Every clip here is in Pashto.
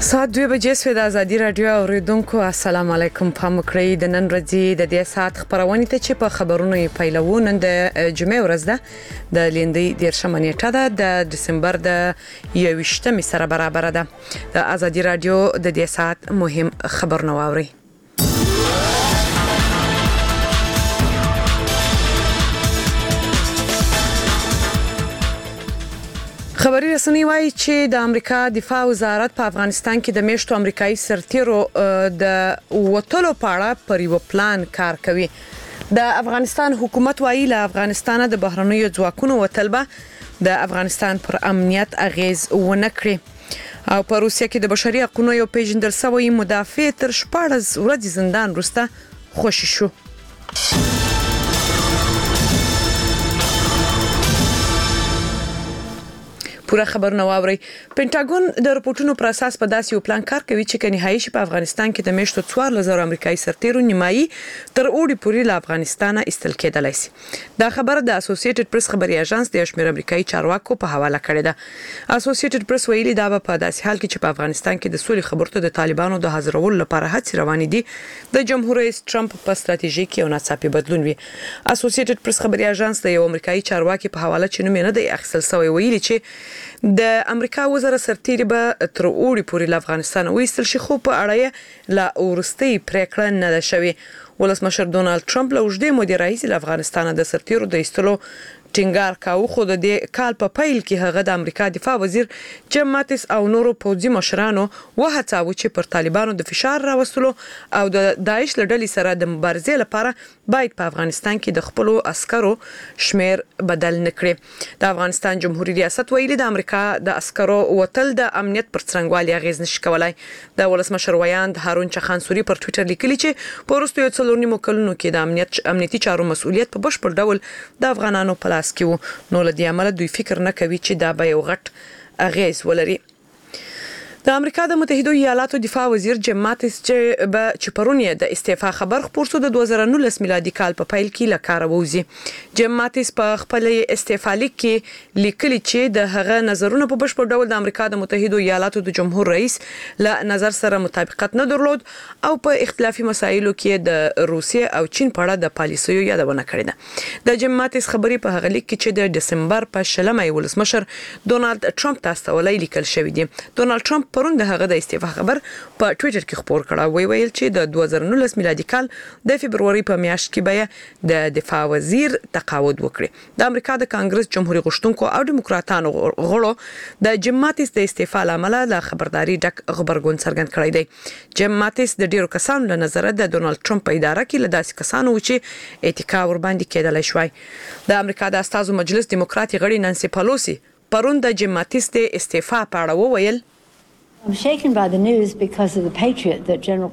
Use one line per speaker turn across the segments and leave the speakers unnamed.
ساعت 2 بجې سوې د ازادي رادیو اوریدونکو السلام علیکم. پام وکړئ د نن ورځې د دې ساعت خبرونه ته چې په خبرونو یې پیلوو. نن د جمعې ورځ ده د لیندۍ 13 نیټه ده د دسمبر د 21 سره برابر ده. د ازادي رادیو د دې ساعت مهم خبرونه واوري. خبري رسنۍ وايي چې د امریکا دفاع وزارت په افغانستان کې د میشتو امریکایي سرتیرو د وټلو په اړه پر یو پلان کار کوي. د افغانستان حکومت وايي له افغانستان د بهرنیو ځواکونو وټل به د افغانستان پر امنیت اغیز ونه کړي. او په روسیه کې د بشري حقوقو یو پیژندل شوی مدافع تر 14 ورځې زندان وروسته خوشی شو. پوره خبرونه واوري. پینټاګون د رپورټونو پر اساس په داسې یو پلان کار کوي چې کنيهایی شي په افغانستان کې د میشتو 4000 امریکایي سرتیرو نیمایي تر اوړي پورې له افغانستانه ایستل کېدلای شي. دا خبره د اسوسییټډ پریس خبري اژانس د شمیر امریکایي چارواکو په حواله کړې ده. اسوسییټډ پریس ویلي دا په داسې حال کې چې په افغانستان کې د سولې خبرو د طالبانو د حاضرولو لپاره هڅې روانې دي د جمهور رئیس ټرمپ په ستراتیژي کې یو ناڅاپي بدلون وي. اسوسییټډ پریس خبري اژانس د یو امریکایي چارواکي په حواله چې نوم نه دی اخیستل شوی ویلي چې د امریکا وزاره سرتیری به تر اوړي پورې له افغانستان وایستل شي، خو په اړه لا ورستي پریکړه نه ده شوې. ولسمشر ډونالد ټرمپ له اوږدې مودې راهیسې له افغانستان د سرتیرو د ایستلو ټینګار کاوه، خو د دې کال په پیل کې هغه د امریکا دفاع وزیر جیم ماتیس او نورو پوځي مشرانو وهڅاوه چې پر طالبانو د فشار راوستلو او د داعش لړلې سره د مبارزې لپاره باید په افغانستان کې د خپل عسکرو شمیر بدل نکړي. د افغانستان جمهوریت ریاست ویلي د امریکا د عسکرو وټل د امنیت پر څرنګوالي اغیز نشي کولای. د ولسمشر ویاند هارون چخانسوري پر ټوئیټر لیکلي چې په وروستیو 4 نیمو کلونو کې د امنیتي چارو مسؤلیت په بشپړ ډول د افغانانو په لاس کې وو، نو لدی عمل دوی فکر نه کوي چې دا به یو غټ اغیز ولري. د امریکا د متحده ایالاتو دفاع وزیر جیم ماتیس چې پرون د استعفا خبر خپور شو د 2019 میلادي کال په پیل کې له کار ووزي. جیم ماتیس په خپل استعفا لیک کې لیکلي چې د هغه نظرونه په بشپړ ډول د امریکا د متحده ایالاتو د جمهور رئیس له نظر سره مطابقت نه درلود او په اختلافي مسایلو کې د روسیې او چین په اړه د پالیسیو یادونه کړې ده. د جیم ماتیس خبري په هغه لیک کې چې د دسمبر په 20 ولسمشر ډونالد ټرمپ تاسو ولې لیکل شوی دی. ډونالد ټرمپ پرون د هغه د استعفا خبر په ټوئیټر کې خپور کړه. ویل چې د 2019 میلادي کال د فبرवरी په میاشت کې به د دفاع وزیر تقاعد وکړي. د امریکا د کانګرس جمهوریت غوښتونکو او دیموکراتانو غړو د جیم ماتیس د استعفا لامل د خبرداري ډک خبرګون څرګند کړی دی. جیم ماتیس د ډیرو کسانو له نظر د ډونالد ټرمپ په اداره کې له داسې کسانو چې اتکا ور باندې کېدلای شوی. د امریکا د استازو مجلس دیموکراتي غړي نانسي پالوسی پرون د جیم ماتیس د استعفا په اړه وویل
I'm shaken by the news because of the patriot that General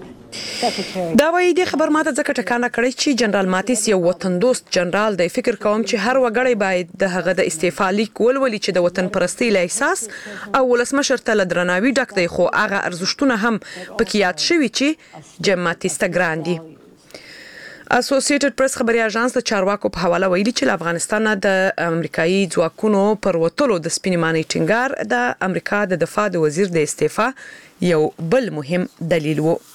دا وایي د خبر ماته ځکه ټکانه کړی چې جنرال ماتیس یو وطن دوست جنرال دی. فکر کوم چې هر وګړی باید د هغه د استعفا لیک ولولي چې د وطن پرستی له احساس او ولسمشر ته درناوي ډک دی، خو هغه ارزښتونه هم پکې یاد شوي چې جیم ماتیس ته ګران دي. اسوسییټډ پریس خبري اژانس د چارواکو په حواله ویلي چې له افغانستان د امریکایي ځواکونو پر وټلو د سپینماني ټینګار د امریکا د دفاع د وزیر د استعفا یو بل مهم دلیل وو.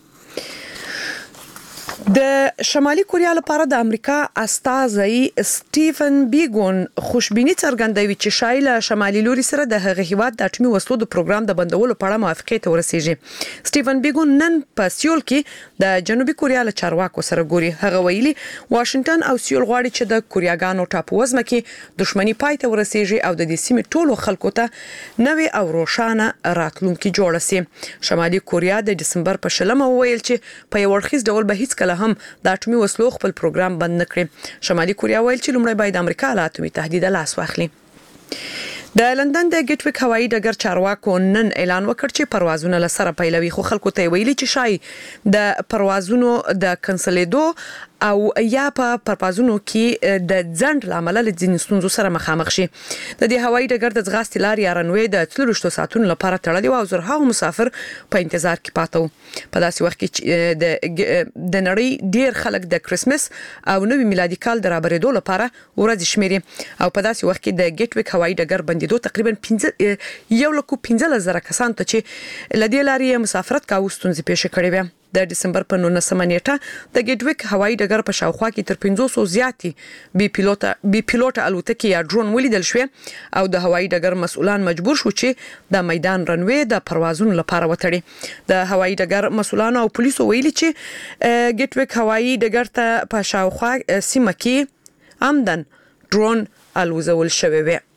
د شمالي کوریا لپاره د امریکا استازي سټیفن بیګون خوشبینی څرګندوي چې شایله شمالي لوري سره د هغه هیواد د اټومي وسلو د پروګرام د بندولو په اړه موافقه ته ورسیږي. سټیفن بیګون نن په سیول کې د جنوبي کوریا له چارواکو سره ګوري. هغه ویلي واشنگټن او سیول غواړي چې د کوریاګانو ټاپو وزمه کې دښمنی پای ته ورسیږي او د دې سیمې ټولو خلکو ته نوې او روښانه راتلونکي جوړ شي. شمالي کوریا د دسمبر په 20 ویل چې په یو ورخیز ډول به هیڅ کله هم د اټومي وسلو خپل پروګرام بند نکړي. شمالي کوریا ویل چې لومړی باید امریکا له اټومي تهدید لاس واخلي. د لندن د ګټویک هوایي ډګر چارواکو نن اعلان وکړ چې پروازونه لسره پیلوي، خو خلکو ته ویلي چې شای د پروازونو د کنسلېدو او یا په پرپازونو کې د ځند لامل له ځینې ستونزو سره مخامخ شي. د دې هوایي ډګر د ځغاستې لارې یا رنوي د 24 ساعتونو لپاره تړلې او زرهاو مسافر په انتظار کې پاتې وو. په داسې وخت کې د نړۍ ډیر خلک د کرسمس او نوي میلادي کال د رابرېدو لپاره ورځ شمیري او په داسې وخت کې د ګیټ ویک هوایي ډګر بندیدو تقریبا 1,15,000 کسان ته چې لدې لارې مسافرت کاوه ستونزې پیښ کړې وې. د دسمبر په 19 نیټه د ګیټ ویک هوایي ډګر په شاوخوا کې تر 500 زیاتې بي پیلوټ الوتکې یا ډرون ولیدل شوې او د هوایي ډګر مسؤلان مجبور شو چې د میدان رنوي د پروازونو لپاره وتړي. د هوایي ډګر مسؤلان او پولیسو ویلي چې ګیټ ویک هوایي ډګر ته په شاوخوا سیمه کې عمدن ډرون الوزول شوی و.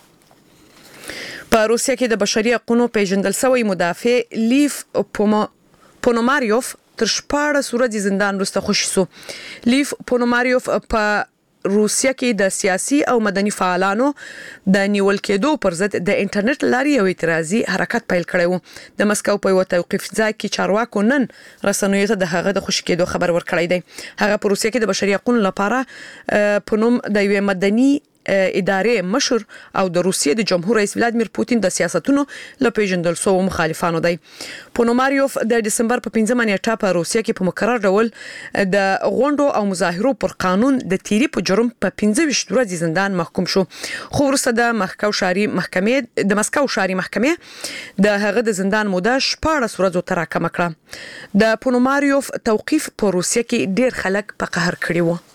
په روسیه کې د بشري حقوقو پیژندل شوی مدافع لیف پونوماریوف تر 14 ورځې زندان وروسته خوشی شو. لیف پونوماریوف په روسیه کې د سیاسي او مدني فعالانو د نیول کېدو پر ضد د انټرنیټ لارې یو اعتراضي حرکت پیل کړی و. د مسکو په یو توقيف ځای کې چارواکو نن رسنیو ته د هغه د خوشی کېدو خبر ورکړی دی. هغه په روسیه کې د بشري حقوقو لپاره په نوم د یو مدني ادارې مشر او د روسیې د جمهور رئیس ولادیمیر پوتین د سیاستونو له پیژندل شوو مخالفانو دی. پونوماریوف د دسمبر په 15 نیټه په روسیه کې په مقرر ډول د غونډو او مظاهرو پر قانون د تیری په جرم په 15 ورځې زندان محکوم شو. خو وروسته د مسکو شاري محکمې د هغه د زندان موده 14 ورځې تر راکمه کړه. د پونوماریوف توقيف په روسیه کې ډیر خلک په قهر کړي وو.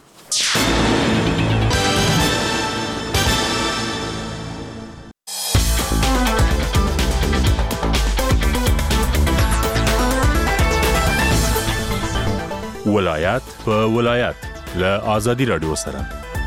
ولایت په ولایت له آزادي رادیو سره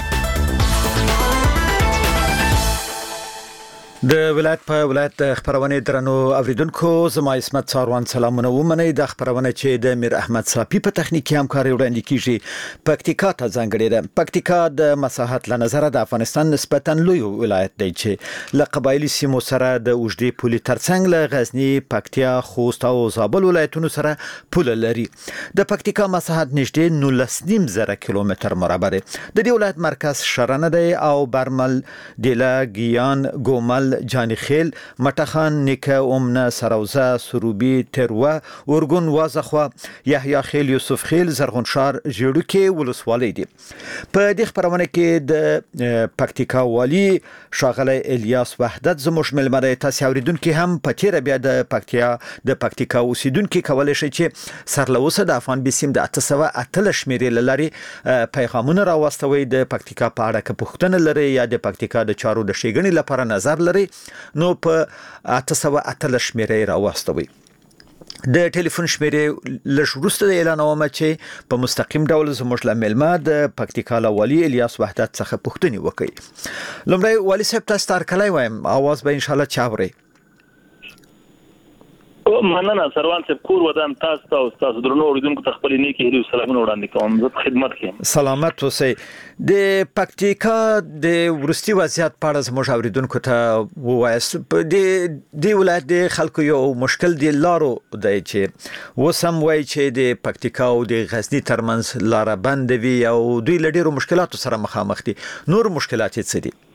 د ولایت په ولایت خبرونه درنو اوریدونکو زما اسمت څاروان سلامونه ومنئ. د خبرونه چې د میر احمد صافي په تخنیکی همکاري وړاندې کیږي پکتیکا ته ځانګړې ده. پکتیکا د مساحت له نظر د افغانستان نسبتاً لوی ولایت دی چې له قبایلی سیمو سره د اوږدې پولې ترڅنګ له غزنی، پکتیا، خوست او زابل ولایتونو سره پوله لري. د پکتیکا مساحت نږدې 19.5 کیلومتر مربع دی. د دې ولایت مرکز شرنه دی او برمل، دیلا، گیان، ګومل، جانخیل، مټخان، نیکه، اومنه، سروزه، سروبي، تروه، ورګون، وازخوا، یحیی خیل، یوسف خیل، زرغونشار، جوړوکي ولسوالۍ دي. په دې خبرونه کې د پکتیکا والی شاغله الیاس وحدت زموږ ملمره تاسو اوریدونکو هم په تیر بیا د پکتیکا اوسیدونکو کولای شي چې سرلوسه د افغان بسیم د 808 شمیرې لري پیغامونه راوستوي د پکتیکا په اړه که پوښتنه لري یا د پکتیکا د چارو د شیګنې لپاره نظر لري نو په 808 شمیرې راوستوي. د ټلیفون شمیرې لږ وروسته د اعلانومه چې په مستقیم ډول زموږ له ملما د پکتیکا والی الیاس وحدت څخه پوښتنه وکړي. لومړی والی صاحب تاسو تارکلای وایم आवाज به ان شاء الله چاوري.
مننه سروان صاحب کور ودان تاسو او تاسو درنو اوریدونکو ته خپل نیکی هیلو سلامونه وړاندې کوم. زه خدمت کوم.
سلامت اوسئ. د پکتیکا د ورستي وضعیت په اړه زموږ اوریدونکو ته ووایاست. د ولایت د خلکو یو مشکل دی لارو دی چې وسم وای چې د پکتیکا او د غزنی ترمنځ لار بند وي او دوی له ډیرو مشکلاتو سره مخامخ دي. نور مشکلات څه دي؟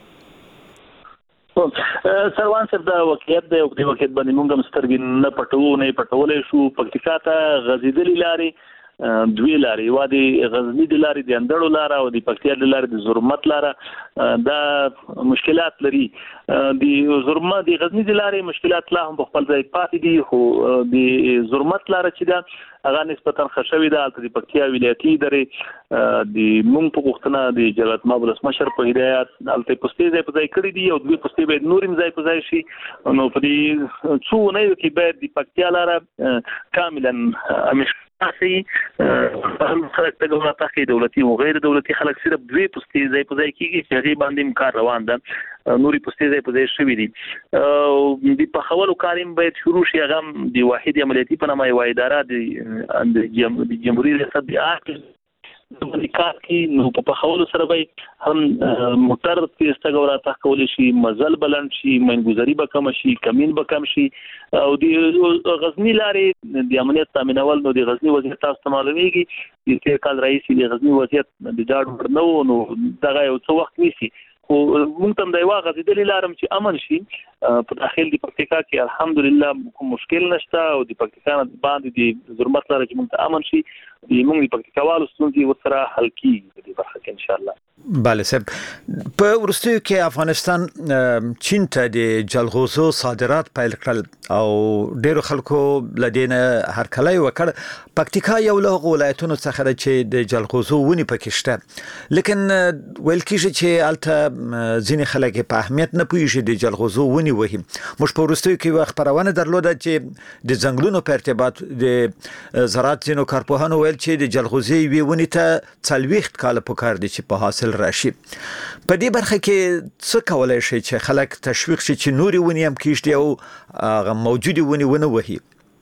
سروان صاحب دا واقعیت دی او د واقعیت باندې موږ هم سترګې نه پټولې شو. پکتیکا ته غزیدلې لارې دوی لارې وا دي غزنی د لارې د اندړو لار او د پکتیا د لارې د زرمت لار دا مشکلات لري. د زرمت د غزنی د لارې مشکلات لا هم په خپل ځای پاتې دي خو د زرمت لار چې دا هغه نسبتاً خشوي ده. د پکتیا ولایتي درې د مونږ په وختونه د جلالت ماب ولسمشر په هدایت الته پوسټي ځای په ځای کړی دي او دوی پوسټي به نورم ځای په ځای شي. نو په دې څو نه یو کې به د پکتیا لار کاملا اساسي خلک ته دولت کې دولتي او غیر دولتي خلک صرف دوی پوسټي ځای په ځای کېږي چې هغه باندې کار روان ده. نوري پوسټي ځای په ځای شوی دي. د پخولو کاریم باید شروع شي. هغه د واحد عملیاتي په نامه یو اداره د جمهوریت ریاست د باندې کار کوي نو په پخولو سره به هم موټر تیزتګ او راتګ کولی شي، مزل بلند شي، منګوزري به کم شي، کمین به کم شي. او د غزنی لارې د امنیت تامینول نو د غزنی وضعیت تاسو ته معلومیږي چې تیر کال رئیس د غزنی وضعیت د ډاډ نو دغه یو څه وخت نیسي. خو موږ ته د یو غزیدلې لارم چې امن شي په داخل د پکتیکا کې الحمدلله کوم مشکل نشته او د پکتیکا باندې د ضرورت لري چې موږ ته امن شي. موږ د پکتیکاوالو ستونزې ورسره حل کیږي په دې برخه کې ان شاء الله.
بله صاحب، په وروستیو کې افغانستان چین ته د جلغوزو صادرات پیل کړل او ډیرو خلکو لدینه هرکلی وکړ. پکتیکا یو له ولایتونو څخه ده چې د جلغوزو ونې پکې شته، لیکن ویل کېږي چې هلته ځینې خلک په اهمیت نه پوهېږي د جلغوزو ونې وهي. موږ په وروستیو کې یوه خپرونه درلوده چې د ځنګلونو په ارتباط د زراعت ځینو کارپوهانو ویل چې د جلغوزي یوې ونې ته 40 کاله پکار دي چې په حاصل راشي. په دې برخه کې څه کولای شي چې خلک تشویق شي چې نورې ونې هم کېږدي او هغه موجودې ونې ونه وهي؟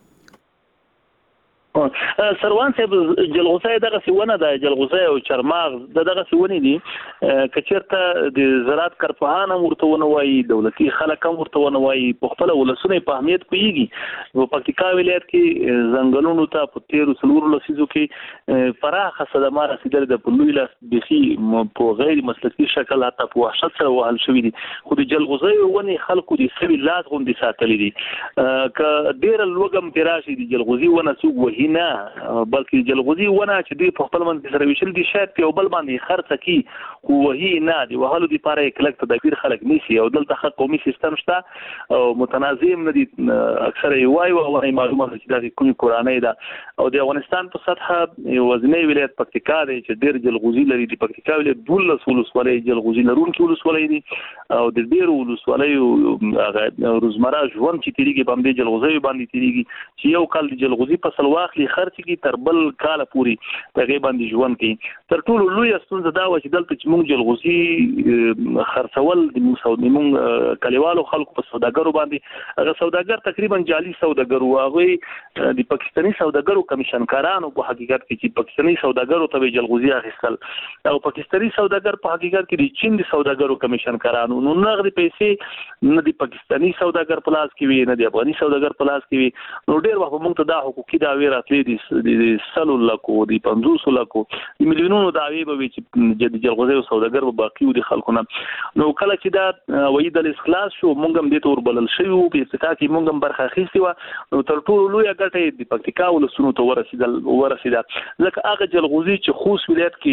سروان صاحب، جلغوزه دغه سیونه ده، جلغوزه او چرماغ دغه سیونه دي. کچیرته د زراعت کارپوهان هم ورته ونه وایي، دولتي خلک هم ورته ونه وایي، په خپل ولسونه په اهمیت پوهیږي. په پکتیکا ولایت کې ځنګلونو ته په 13 لسیزو کې فراخه صدمه رسیدلې ده، په لوی لاس بيخي په غیر مسلکي شکل حتی په وحشت سره وهل شوی دي. خو د جلغوزه ونې خلکو د سوي لاس غوندې ساتلې دي. که ډېر لوګم تراشي د جلغوزي ونه سوق وهي نه، بلکې جلغوزي ونه چې دوی په خپل منځ سره ویشل دي شاید په بل باندې خرڅ کی خو وهي نه دی وهلو دی لپاره کلک تدابیر خلک نیسي. او دلته خو قومي سیستم شته او متنازع نه دي، اکثره یې وایي او معلومه ده چې د کومې کورانۍ ده. او د افغانستان په سطحه وزنی ولایت پکتیکا دی چې ډېر جلغوزي لري. د پکتیکا ولایت 12 ولسوالۍ جلغوزي لرونکي ولسوالۍ دي او د ډېرو ولسوالیو روزمره ژوند چې تیریږي باندې جلغوزي باندې تیریږي چې یو کال د جلغوزي فصل واخلي خرڅ کی تر بل کال پوري هغه باندې ژوند کوي. تر ټولو لوی ستونزه دا و چې دلته چې موږ جلغوزي خرڅول د موږ کلیوالو خلکو په سوداګرو باندې، هغه سوداګر تقریبا جعلي سوداګر و، هغه د پاکستاني سوداګرو کمیشنکارانو په حقیقت کې چې پاکستاني سوداګرو ته جلغوزي اخیستل او پاکستاني سوداګر په حقیقت کې د چین د سوداګرو کمیشنکارانو نو نغدي پیسې نه د پاکستاني سوداګر په لاس کې وي نه د افغاني سوداګر په لاس کې وي. نو ډېر وخت موږ ته دا حقوقي دعوی راتلې دي د 100 لکو د 500 لکو د میلیونونو دعوی به وي چې د جلغوزي سوداګر به باقي د خلکو نه. نو کله چې دا وایي د اخلاص شو موږ هم د تور بلل شوی او په اتفاق کې موږ هم برخه اخیستې و. نو تر ټولو لوی ګټه د پکتیکا ولسونو ته ورسېده ځکه هغه جلغوزي چې خوست ولایت کې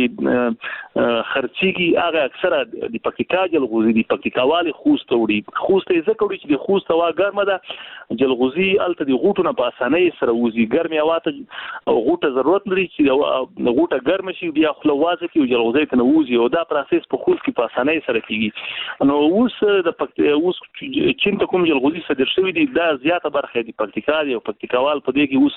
خرڅيږي هغه اکثره د پکتیکا جلغوزي د پکتیکاوالي خوست وړي. خوست یې ځکه وړي چې د خوست هوا ګرمه ده، جلغوزي الته د غوټو نه په اسانۍ سره وځي. ګرمي هوا ته غوټه ضرورت لري چې غوټه ګرم شي بیا خلوازه کې جلغوزي ته نوځي او دا پروسس په خوست کې په اسانۍ سره کیږي. نو اوس اوس چین ته کوم جلغوزي صادر شوی دی دا زیاته برخه دی پکتیکا دی او پکتیکاوال په دې کې اوس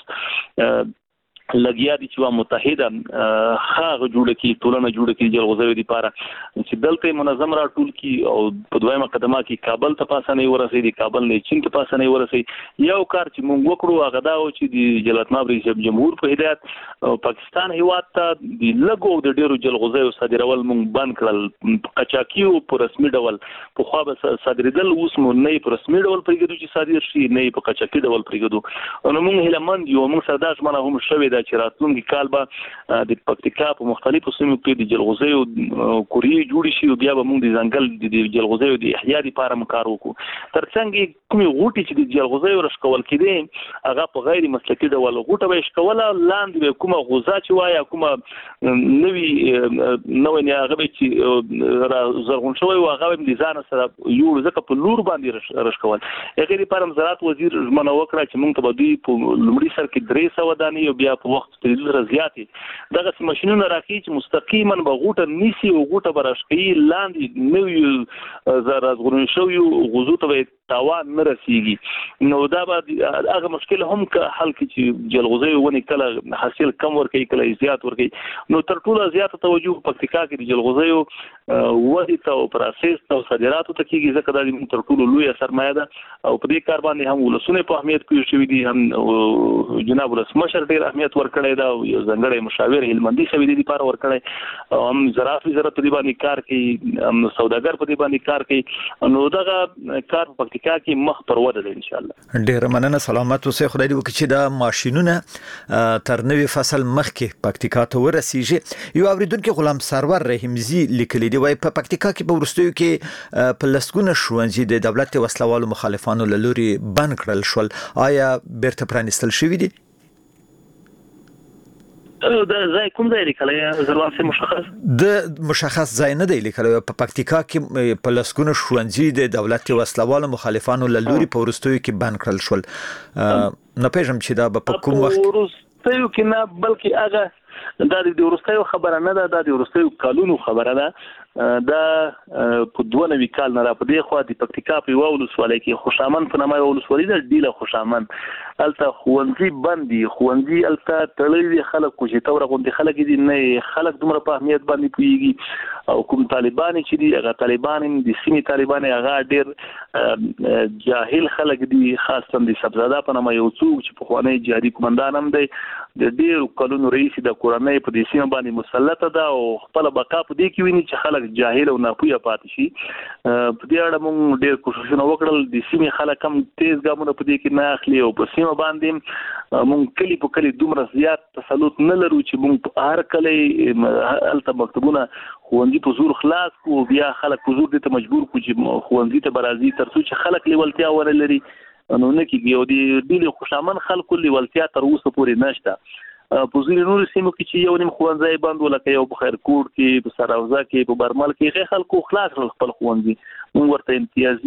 لګیا دي چې متحده خاغه جوړه کی ټولنه جوړه کی جلغوزي لپاره چې دلته منظم راټول کی او په دویمه قدمه کې کابل ته پاسانه ورسېدي، کابل نه چین ته پاسانه ورسېدي. یو کار چې موږ وکړو هغه دا و چې د جلالت ماب رئیس جمهور په هدایت پاکستان هیواد ته د لګو د ډیرو جلغوزي صادرول موږ بند کړل. قاچاقي او په رسمي ډول په خو به صادریدل اوس مو نه په رسمي ډول پرېږدو چې صادر شي نه په قاچاقي ډول پرېږدو. نو موږ هیلمند یو موږ سردار منه هم شوی چې راتلونکي کال به د پکتیکا په مختلفو سیمو کې د جلغوزي کوري جوړ شي او بیا به موږ د ځنګل د جلغوزي د احیا لپاره کار وکړو. ترڅنګ کومې غوټي چې د جلغوزي ورشکول کېدي هغه په غیر مسلکي ډول غوټه به شکوله لاندې کومه غوزا چې وایي کومه نوې هغه به چې زرغون شوی او هغه د ځان سره یو ځکه په لور باندې رشکول. هغه لپاره زراعت وزیر ژمنه وکړه چې موږ ته به دوی په لومړي سر کې 300 دانې او بیا په وخت تدریج زیاتې دغه ماشينونه راکې چې مستقیما به غوټه نیسي او غوټه براشکي لاندې نوې زرغون شوی غوزو ته تاوان نه رسیږي نو دا به هغه مشکل هم حل کی چې جلغوزي ونی کله حاصل کم ورکړي کله زیات ورکړي نو تر ټولو زیات توجه پکتیکا کې د جلغوزي ودی ته او پروسس ته صادراتو ته کیږي ځکه دا تر ټولو لوی سرمایه ده او په دې کار باندې هم ولسونه په اهمیت کې شوی دي هم جناب ولسمشر ډېر اهمیت ورکړی دا یو ځنګړی مشاور هلمندي شوی دي لپاره ورکړی هم زراعت وزارت په دې باندې کار کوي هم سوداګر په دې باندې کار کوي نو دغه کار په پکتیکا کې مخ پر وده ده ان شاء الله.
ډېر مننه سلامت اوسئ خدای دې وکړي چې دا ماشينونه تر نوې فصل مخکې پکتیکا ته ورسیږي. یو اوریدونکو غلام سرور رحیمزی لیکلی دی وای په پکتیکا کې په ورستیو کې په لسګونه ښوونځي د دولت وسلوالو مخالفانو له لوري بند کړل شول. آیا بیرته پرانیستل شوي دي؟
دا ځای کوم ځای لیکلی زروان سي
مشخص ځای نه دی لیکلی په پکتیکا کې په لسګونه ښوونځي د دولت وسلوالو مخالفانو له لوري په ورستیو کې بند کړل شول. نه پېژنم چې دا په کوم وخت
ورستیو کې نه بلکې هغه دا د ورستیو خبره نه ده د ورستیو کالونو خبره ده دا په 92 کال نه را په دې خو د پکتیکا په ولسوالۍ کې خوشامن په نامه ولسوالۍ د ډیله خوشامن الته خوندزي باندې خوندزي الته تړلې خلک کوجه تور غوندي خلک دي نه خلک دومره په اهمیت باندې پويږي او کوم طالبان چې دي هغه طالبان د سیمې طالبان هغه ډېر جاهل خلک دي خاصه د سبزاده په نامه یو څوک چې په خواني جهادي کمانډان هم دی د ډېر کلونو رئیس د کورنۍ په دې سیمه باندې مسلط ده او خپل بقا په دې کې ویني چې خلک جاهل او ناپوهه پاتې شي. په دې اړه موږ ډېر کوششونه وکړل د سیمې خلک هم تیز ګامونه په دې کې نه اخلي او په سیمه باندې موږ کلی په کلی دومره زیات تسلط نه لرو چې موږ هر کلی الته مکتبونه خوندي په زور خلاص کو بیا خلک په زور دې ته مجبور کو چې خوندي ته برازي ترڅو چې خلک لیولتیا ور لري نو نه کېږي او د ډېر خوشامن خلکو لیولتیا تر اوسه پورې نشته. په ځینې نور سیمو کې چې یو نیم ښوونځی بند ولکه یو په خیرکوټ کې په سراوزه کې په برمل کې خلکو خلاص خپل ښوونځي موږ ورته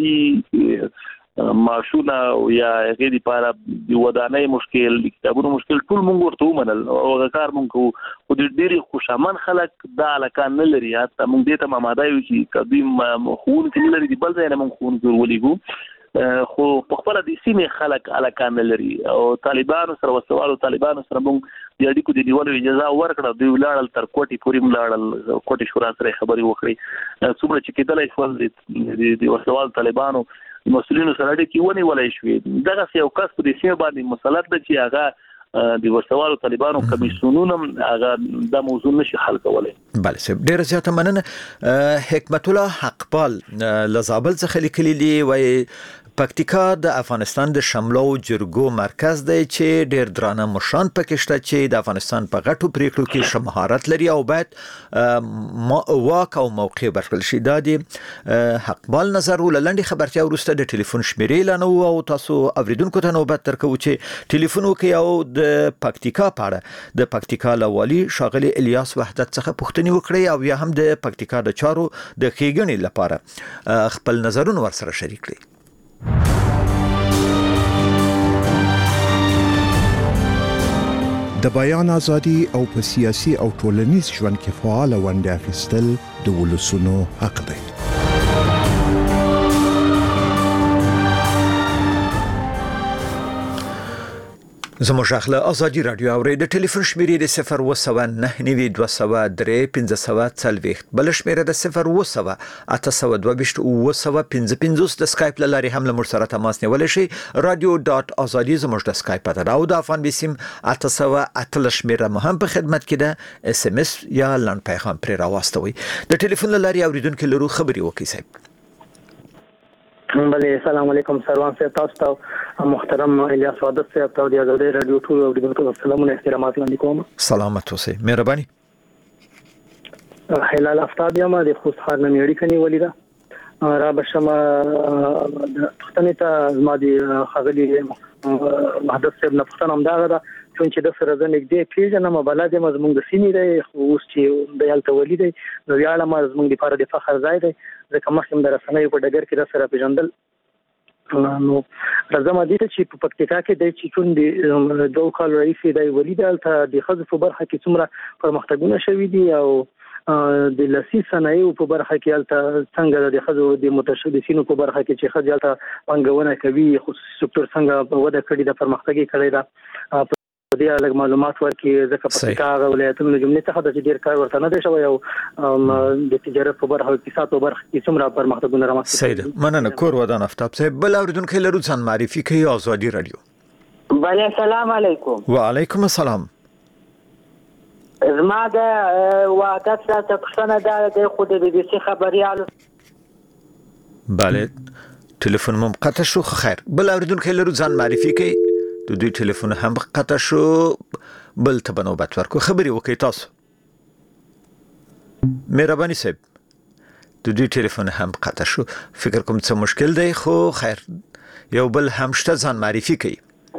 امتیازي معاشونه یا هغې دپاره د ودانۍ مشکل د کتابونو مشکل ټول موږ ورته ومنل او هغه کار موږ کوو خو د ډېرې خوشامن خلک دا علاقه نه لري حتی موږ دې ته ماماده یو چې که دوی ښوونکي نه لري د بل ځای نه موږ ښوونکي ورولېږو خو په خپل د سیمې خلک علاقه نه لري او طالبانو سره وسوالو طالبانو سره موږ د اړیکو د نیولو اجازه ورکړه دوی ولاړل تر کوټې پورې ولاړل کوټې شورا سره خبرې وکړي څومره چې کېدلی شول د وسوالو طالبانو مسؤلینو سره اړیکې ونیولای شوې دغه یو کس په دې سیمه باندې مسلط ده چې هغه د ورسوالو طالبانو کمیسیونونه هغه د موضوع نشي حل کولای.
بله صاحب ډیره زیاته مننه. حکمت الله حقپال له زابل څخه لیکلي دي وایي پکتیکا د افغانستان د شملو جرګو مرکز دی چې ډیر درانه مشران پکې شته چې د افغانستان په غټو پریکړو کې ښه مهارت لري او باید واک او موقع ورکړل شي. دا د حقبال نظر ولندې خبرتیا وروسته د ټلیفون شمیرې لانو او تاسو اوریدونکو ته نوبت درکو چې ټلیفون وکړي او د پکتیکا په اړه د پکتیکا لوالي شاغلي الیاس وحدت څخه پوښتنه وکړي او یا هم د پکتیکا د چارو د ښېګڼې لپاره خپل نظرونه ورسره شریک کړي.
د بیان ازادي او په سیاسي او ټولنیز ژوند کې فعال ونډه اخیستل د ولسونو حق دی. زموږ اخله ازادي رادیو اوري د ټلیفون شمیرې د 019931540 بل شمیره د 01822 د سکایپ لاري هم له سره تماس نیول شي radio.azadi زموږ د سکایپ ته او د افغان بسیم 818 شمیره مهم په خدمت کې ده SMS یا لاند پیغام پر راوستوي د ټلیفون لاري اوریدونکو لرو خبري وکي صاحب.
بله السلام علیکم سروان صاحب تاسو ته محترم الیاس وحدت صاحب ته د ازادي رادیو ټول اوریدونکو سلامونه احترامات وړاندې کوم.
سلامت اوسئ مهرباني.
هلال افتاب یم د خوست ښار نه اړیکه نیولې ده را بشم پښتنې ته زما د ښاغلي وحدت صاحب نه پوښتنه همدغه ده چې د سره زه نږدې پیژنم بلد یم زموږ د سیمې دی اوس چې د هلته ولي دی نو ویاړم زموږ لپاره د فخر ځای دی ځکه مخکې د رسنیو په ډګر کې د سره پیژندل نو راځم دې ته چې په پکتیکا کې د چې کوم د 2 کال رئیس دی ولي دی هلته د ښځو په برخه کې څومره پرمختګونه شوي دي او د لسی صنایع په برخه کې الته څنګه د خزو د متشبثینو په برخه کې چې خځه پنګونه کوي خصوصي سکتور څنګه وده کړې د پرمختګي کړې ده په دې اړه معلومات ورکړي ځکه په کار ولایتونو جملې څخه د ډیر کار ورته نه دی شوی او د تجارت په برخه کې اقتصاد په برخه کې څومره پرمختګونه رامنځته
سید مننه کور ودان افتاب صاحب بل اوریدونکو لرو ځان معرفي کوي آزادي رادیو
بله السلام علیکم
وعلیکم السلام
زما د وعدت سره پښتنه د خود بي بي سي خبريالو
بله ټلیفون مو قطع شو خیر بل اوریدونکو لرو ځان معرفي کوي د دوی ټلیفون هم قطع شو بل ته بنوبت ورکو خبري وکي تاسو مهرباني صاحب د دوی ټلیفون هم قطع شو فکر کوم څه مشکل دی خو خیر یو بل هم شته ځان معرفي کوي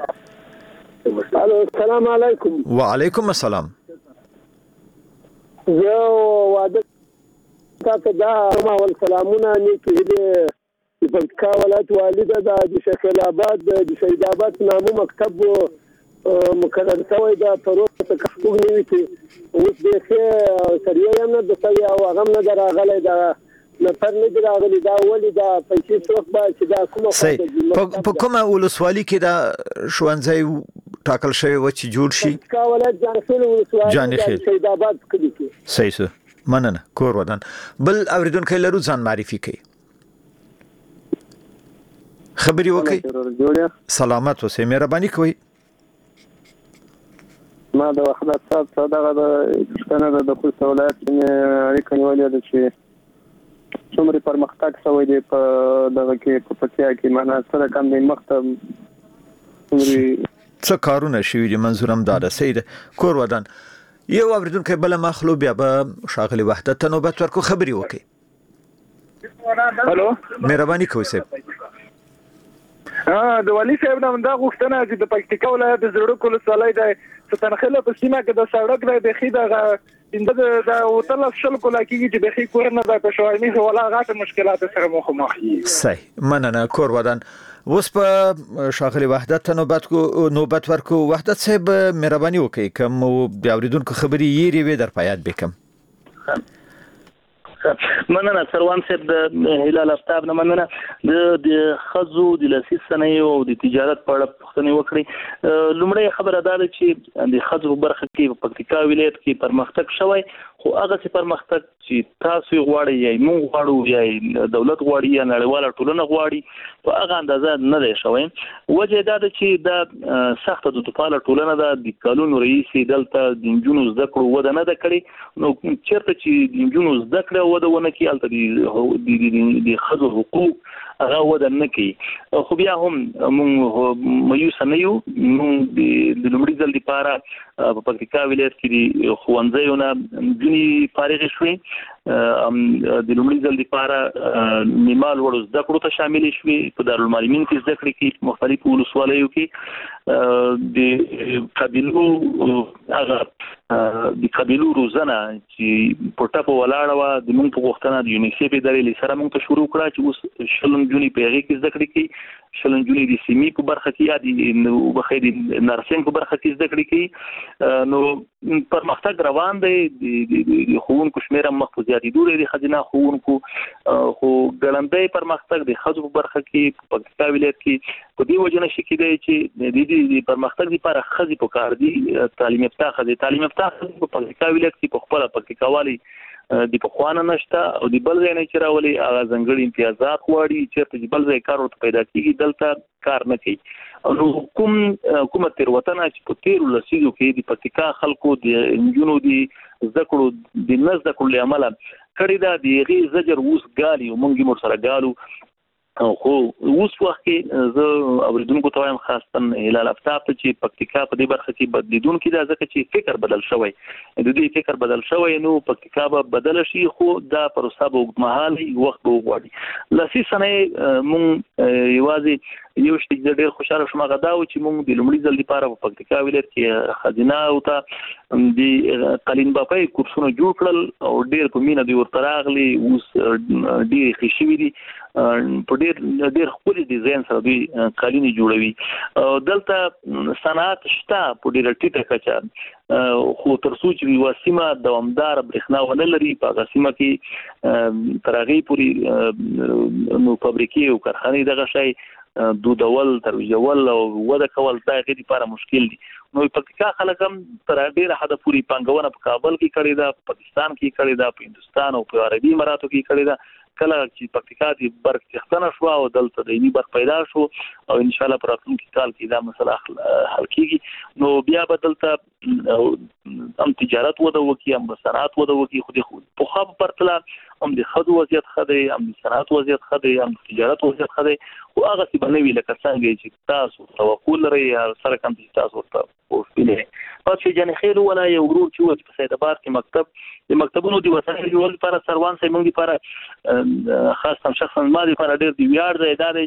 السلام علیکم
وعلیکم السلام
زه وعده تاسو دا ما ول سلامونه نیکی دې په پکتیکا ولایت والده د شیخ آباد د سید آباد نامو مکتب مقرر شوی دا پروسه تکفو نیوي چې اوس دې څه سریه نه د سړي او هغه نه دراغلی دا نفر نه دراغلی دا ولې دا پیسې څوک به چې دا کومه
په کومه ولسوالي کې دا ښوونځی ټاکل شوی و چې جوړ شي
پکتیکا ولایت جانخیل ولسوالي د سید آباد کلی کې
صحیح څه مننه کور ودان بل اوریدونکو لرو ځان معرفي کوي خبري وکي سلامت اوسئ مهرباني کوئ
ما د وحدت صاحب دغه د پښتنه د خوست ولایت کې اړیکه نیولې ده چې څومره پرمختګ شوی دی په دغه کې په پکتیا کې معنا سره کم دی مختم
څه کارونه شوي دي منظورم دا ده سید کور ودان یو اوریدونکو بل مخلو بیا به شاغلي وحدت ته نوبت ورکو خبري وکي
هالو
مهرباني کوئ صاحب
د والی صاحب نن دا غوښتنه چې د پکتیکا ولایت د زړه کول سالای دی ستنخله په سیمه کې د سړک دی د خیده د وتل شل کولا کېږي چې بخي کور نه د پښوانی ولا غاټه مشکلات سره مخ
صحیح مننه کور ودان اوس په شاغلي وحدت نوبت ورکو وحدت صاحب مهرباني وکړئ کوم بیا اوریدونکو خبري یې وی در پایات بکم
مننه سروان صاحب د هلال افتاب نه مننه د خزو د لسی صنایع او د تجارت په اړه پوښتنه وکړي لومړی خبره ده چې د خزو برخه کې په پکتیکا ولایت کې پرمختګ شوی خو هغه چې پرمختګ چې تاسو غواړئ یا موږ غواړو یا دولت غواړي یا نړیواله ټولنه غواړي په هغه اندازه نه دی شوی وجه دا ده چې د سخته د توپاله ټولنه د قانون رئیس دلته د انجونو زده کړو وده نه ده کړې نو چیرته چې د انجونو زده کړه وده ونه کې البته د خزو حقوق هغه وده نه کوي خو بیا هم موږ مایوس نه یو موږ د لومړي ځل لپاره په پکتیکا ولایت کې د ښوونځیونه ځینې فارغ شوي د لومړي ځل لپاره نیمال وړو زده کړو ته شامل شوي په دارالمعلمین کې زده کړې کې مختلفو ولسوالیو کې د قبیلو هغه د قبیلو روزنه چې په ټاپو ولاړه وه د موږ په غوښتنه د یونیسیف ادارې سره موږ ته شروع کړه چې اوس شلم جونې په هغې کې زده کړې کوي شلم جونې د سیمې په برخه کې یا د نرسنګ په برخه کې زده کړې کوي نو پرمختګ روان دی د ښوونکو شمېر هم مخ په زیاتېدو دی د ښځینه ښوونکو خو ګړندی پرمختګ د ښځو په برخه کې په پکتیکا ولایت کې په دې وجه نه شي کېدی چې د پرمختګ لپاره ښځې په کار دي تعلیم یافته ښځې په پکتیکا ولایت کې په خپله پکتیکاوالي د پخوانه نشته او د بل ځای نه چې راولي هغه ځانګړي امتیازات غواړي چېرته چې بل ځای کار ورته پیدا کېږي دلته کار نه کوي نو کومه تېروتنه چې په تېرو لسیزو کې د پکتیکا خلکو د نجونو د زده کړو د نه زده کړو له امله کړې ده د هغې زجر اوس ګالي او موږ یې ورسره ګالو خو اوس وخت کې زه اوریدونکو ته وایم خاصتا هلال افتاب ته چې پکتیکا په دې برخه کې بدلیدونکي ده ځکه چې فکر بدل شوی د دې فکر بدل شوی نو پکتیکا به بدل شي خو دا پروسه به اوږدمهاله وخت به وغواړي لاسي صنایع مونږ یوازې یو شی ډېر خوشاله شوم غدا او چې موږ د لومړي ځل لپاره په پکتیکا ولایت کې خزینه او ته د قالین باپای کورسونه جوړ کړل او ډېر په مینه دی ورته راغلي اوس ډېر خوشي دي په ډېر خپل ډیزاین سره دوی قالین جوړوي دلته صنعت شته په ډېر ټیټه کچه خو تر څو چې وسیمه دوامدار برېښنا ونه لري په غسیمه کې ترغی پوری نو فابریکې او کارخانې دغه شی دودول ترویجول او وده کول دا غي لپاره مشکل دي نو پکتیکا خلک هم تر ډیره حد پوری پنګونه په کابل کې کړی دا پاکستان کې کړی دا په هندستان او په عربي اماراتو کې کړی دا کله چې پکتیکا دی برق څخه شو او دلته د یې برق پیدا شو او ان شاء الله پر راتلونکي کال کې دا مسله حل کیږي نو بیا بدلته هم تجارت وده وکي هم صنعت وده وکي خو په خو پرتله هم د خدو وضعیت خدای هم د صنعت وضعیت خدای هم د تجارت وضعیت خدای او هغه څه بنوي لکه څنګه چې تاسو توقع لري سره کوم تاسو ورته وفینه پاتې جن خیر ولا یو ورور چې په سید آباد کې مکتبونو د وسایل جوړول لپاره سروان سي موږ لپاره خاص هم شخصا ما لپاره ډېر دی ویاړ دی دا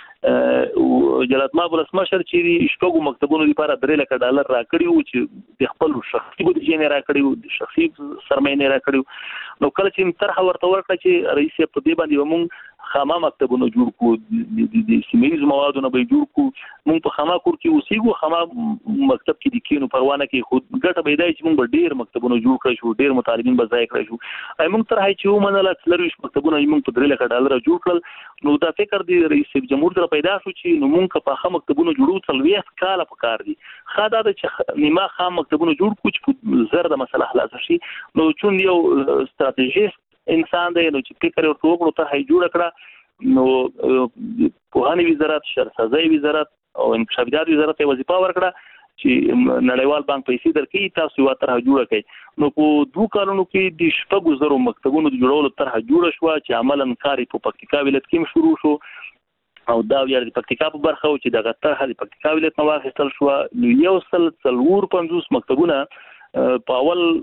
چې جلات ما ولسمشر چې شپږو مکتبونو لپاره $3 لک راکړي او چې د خپل شخصي بودیجه نه راکړي د شخصي سرمایه نه راکړي نو کله چې طرح ورته ورکړه چې رئیس په دې باندې موږ خامہ مکتبونو جوړ کو د سیمایي موادونو به جوړ کو موږ په خامہ کور کې اوسېګو خامہ مکتب کې د کینو پروانه کې خود ګټه به دی چې موږ ډېر مکتبونو جوړ کړو شو ډېر مطالبین به ځای کړو شو موږ تر هي چې ومنل چې مکتبونو موږ په $3 لک جوړ کړل نو دا فکر دی رئیس جمهور سره پیدا شو چې نو موږ په خامہ مکتبونو جوړو 30 کال په کار دي خاطر چې نیمه خامہ مکتبونو جوړ کو چې زر د مسله خلاص شي نو چون یو ستراتیژیست انسان دی نو چې فکر ورته وکړو ته هي جوړ کړه نو پوهاني وزارت شهرسازي وزارت او انکشافات وزارت وظیفه ورکړه چې نړیوال بانک پیسې درکې تاسو یو طرح جوړ کړئ نو په 2 کالونو کې د شپږو زرو مکتبونو جوړولو طرح جوړ شو چې عملاً کاری په پکتیکا ولایت کې شروع شو او دا ویل د پکتیکا په برخه او چې دغه طرح د پکتیکا ولایت نو واخیستل شو نو یو سل 450 مکتبونه په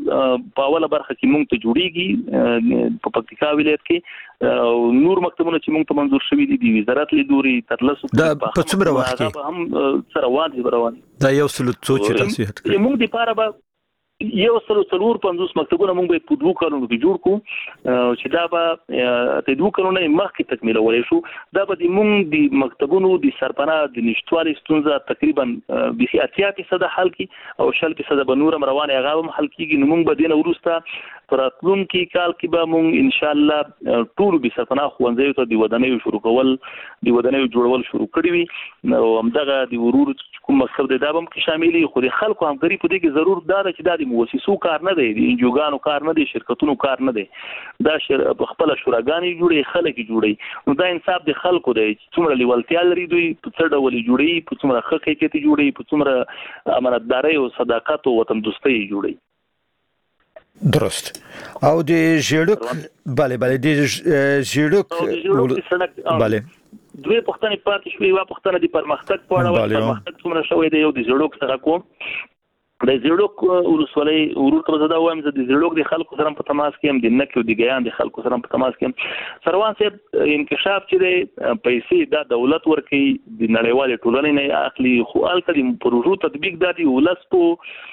اوله برخه کې مونږ ته جوړیږي په پکتیکا ولایت کې نور مکتبونه چې مونږ ته منظور شوي دي د وزارت لیدوري ترلاسه
دا په څومره وخت کې
هم سره روان
دا یو سل څو چې تاسو هټ کړئ
مونږ د پاره به یو سل 450 مکتبونه مونږ به په 2 کالونو کې جوړ کو چې دا به ته 2 کالونو مخکې تکمیلول شو دا به د مونږ د مکتبونو د سرپناه د نشټوالي ستونزه تقریبا به 80% حل کی او 60% به نورم روانه غاوم حل کیږي نو مونږ به دینه ورسته پراتلونکي کال کې به مونږ ان شاء الله ټول به سرپناه خوندې ته د ودانۍ شروع کول د ودانۍ جوړول شروع کړی وي نو همدغه د ورور کوم مقصد دا به کې شاملي خو د خلکو همکاري په دې کې ضرور دا چې د مؤسسو کار نه دی د انجوګانو کار نه دی شرکتونو کار نه دی دا خپل شوراګانی جوړي خلک جوړي نو دا انصاف د خلکو دی څومره لیوالتیا لري دوی په څه ډول جوړي په څومره حقیقت جوړي په څومره امانتداري او صداقت او وطن دوستي جوړي
درست او د ژړک bale د ژړک bale
دوی پښتنې پاتې شوې وا پښتنه د پرمختګ په اړه پرمختګ څومره شوې دی یو د ژړک سره کوم د زیړوک ولسوالۍ ورته زده وایم چې د زیړوک د خلکو سره په تماس کې هم د نکو د ګیان د خلکو سره په تماس کې سروان صاحب انکشاف چې د پیسې د دولت ورکي د نړیوال ټولنې نه اخلي خو الکه د پروژو تطبیق د ولسپو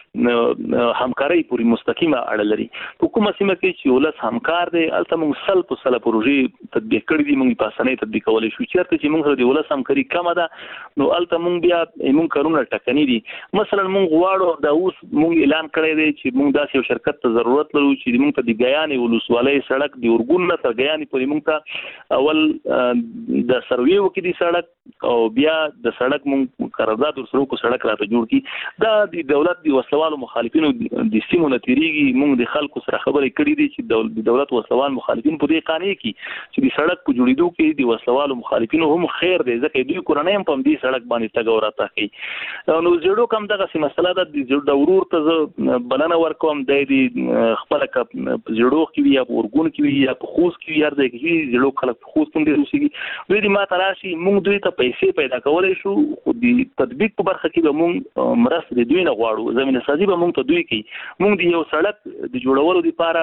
همکاري پوری مستقیمه اړه لري حکومت سیمه کې چې ولس همکار دی الته موږ سل په سل پروژې تطبیق کړې دي موږ په اسانۍ تطبیق کولای شو چې چې موږ سره د ولس همکاري کم ده نو الته موږ بیا موږ کارونه ټکنی دي مثلا موږ غواړو د اوس موږ اعلان کړی دی چې موږ داسې یو شرکت ته ضرورت لرو چې موږ ته د غیانې ولسوالۍ سړک د اورګون نه تر غیانې پورې موږ ته اول د سروي وکړي د سړک او بیا د سړک موږ قرارداد ورسره کو سړک راته جوړ کی دا د دولت د وسلوالو مخالفینو د سیمو نتیریږي موږ د خلکو سره خبرې کړې دي چې د دولت وسلوال مخالفین په دې قانون کې چې د سړک په جوړېدو کې د وسلوالو مخالفینو هم خیر دی ځکه دوی کورنۍ هم په دې سړک باندې تګ ورته کوي نو زړو کم دغه مسله د ورور ته بلنه ورکوم د خپل ک زړو کې یا ورګون کې یا په خوست کې یا د کې زړو خلک په خوست کې اوسېږي دوی د ما تراشي موږ دوی ته پیسې پیدا کولای شو خو د تطبیق په برخه کې به موږ مرسته دوی نه غواړو زمينه کاغذي به موږ ته دوی کوي. موږ د یو سړک د جوړولو لپاره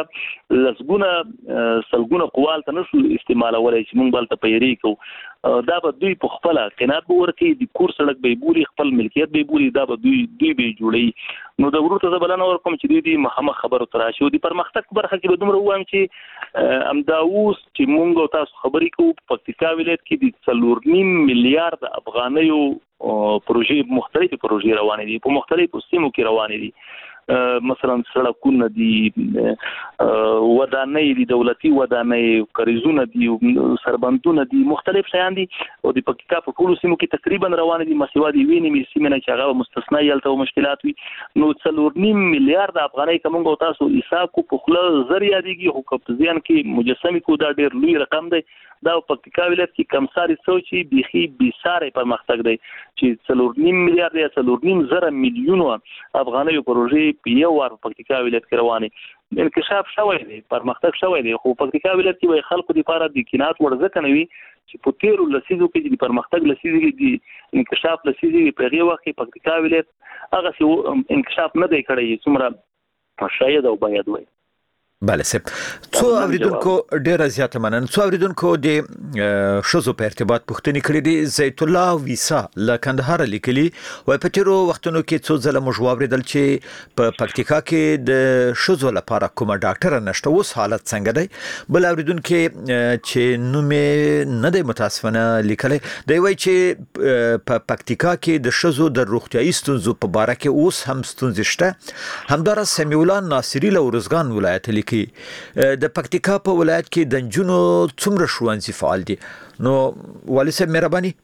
سلګونه قوال ته نشو استعمالولای چې موږ بل ته پیری کوو. دا به دوی په خپل قناعت ورکړي، د کور سړک به بوري، خپل ملکیت به بوري، دا به دوی به جوړي. نو د ورته زبلانه ورکوم چې دوی مخامخ خبرو تراشي. د پرمختګ برخه کې به دومره وایم چې امدا اوس چې موږ تاسو خبرې کوو په پکتیکا ولایت کې د 4.5 میلیارډ افغانیو پروژې، مختلفې پروژې روانې دي، په مختلفو سیمو کې روانې دي. مثلا سړکونه دي، ودانۍ دي، دولتي ودانۍ، کاریزونه دي، سربندونه دي، مختلف شیان دي او د پکتیکا په ټولو سیمو کې تقریبا روان دي. مسیوا دي ویني می سیمه نه چې هغه مستثنا یلته مشکلات وي. نو 4.5 میلیارډ افغانۍ کوم تاسو حساب کو په خپل ذریعہ دیږي، خو په ځین کې مجسمه کو دا ډېر لوی رقم دی. دا په پکتیکا ولایت کې کمساري سوچي بيخي بيساره پرمختګ دی چې 4.5 میلیارډ یا 4.5 میلیون افغانۍ پروژې په یو وار په پکتیکا ولایت کې روانه انکشاف شوی دی، پرمختګ شوی دی. خو پکتیکا ولایت کې وای خلکو لپاره د کینات ورزکه نه وي چې په تیرو لسیزو کې د پرمختګ لسیزو کې د انکشاف لسیزو په هغه وخت کې پکتیکا ولایت هغه څه انکشاف نه دی کړی څومره شاید او باید وای.
بله سپ څو اوریدونکو ډیر زیات مننه. څو اوریدونکو د شوزو په ارتباط پوښتنه کړې دي. زیت الله ویسا له کندهار لیکلي وای په تیرو وختونو کې څو ځله مو جوابریدل چې په پکتیکا کې د شوزو لپاره کومه ډاکټر نشته، اوس حالت څنګه دی؟ بل اوریدونکو چې نومې نه دی متاسفانه لیکلي دی وای چې په پکتیکا کې د شوزو د روغتيایي ستونزو په اړه کې اوس هم ستونزې شته. همدار سمیع الله ناصری له ورزګان ولایت لیکي د پکتیکا په ولایت کې د جنونو څومره ښوونځي فعال دي؟ نو والي صاحب مهرباني.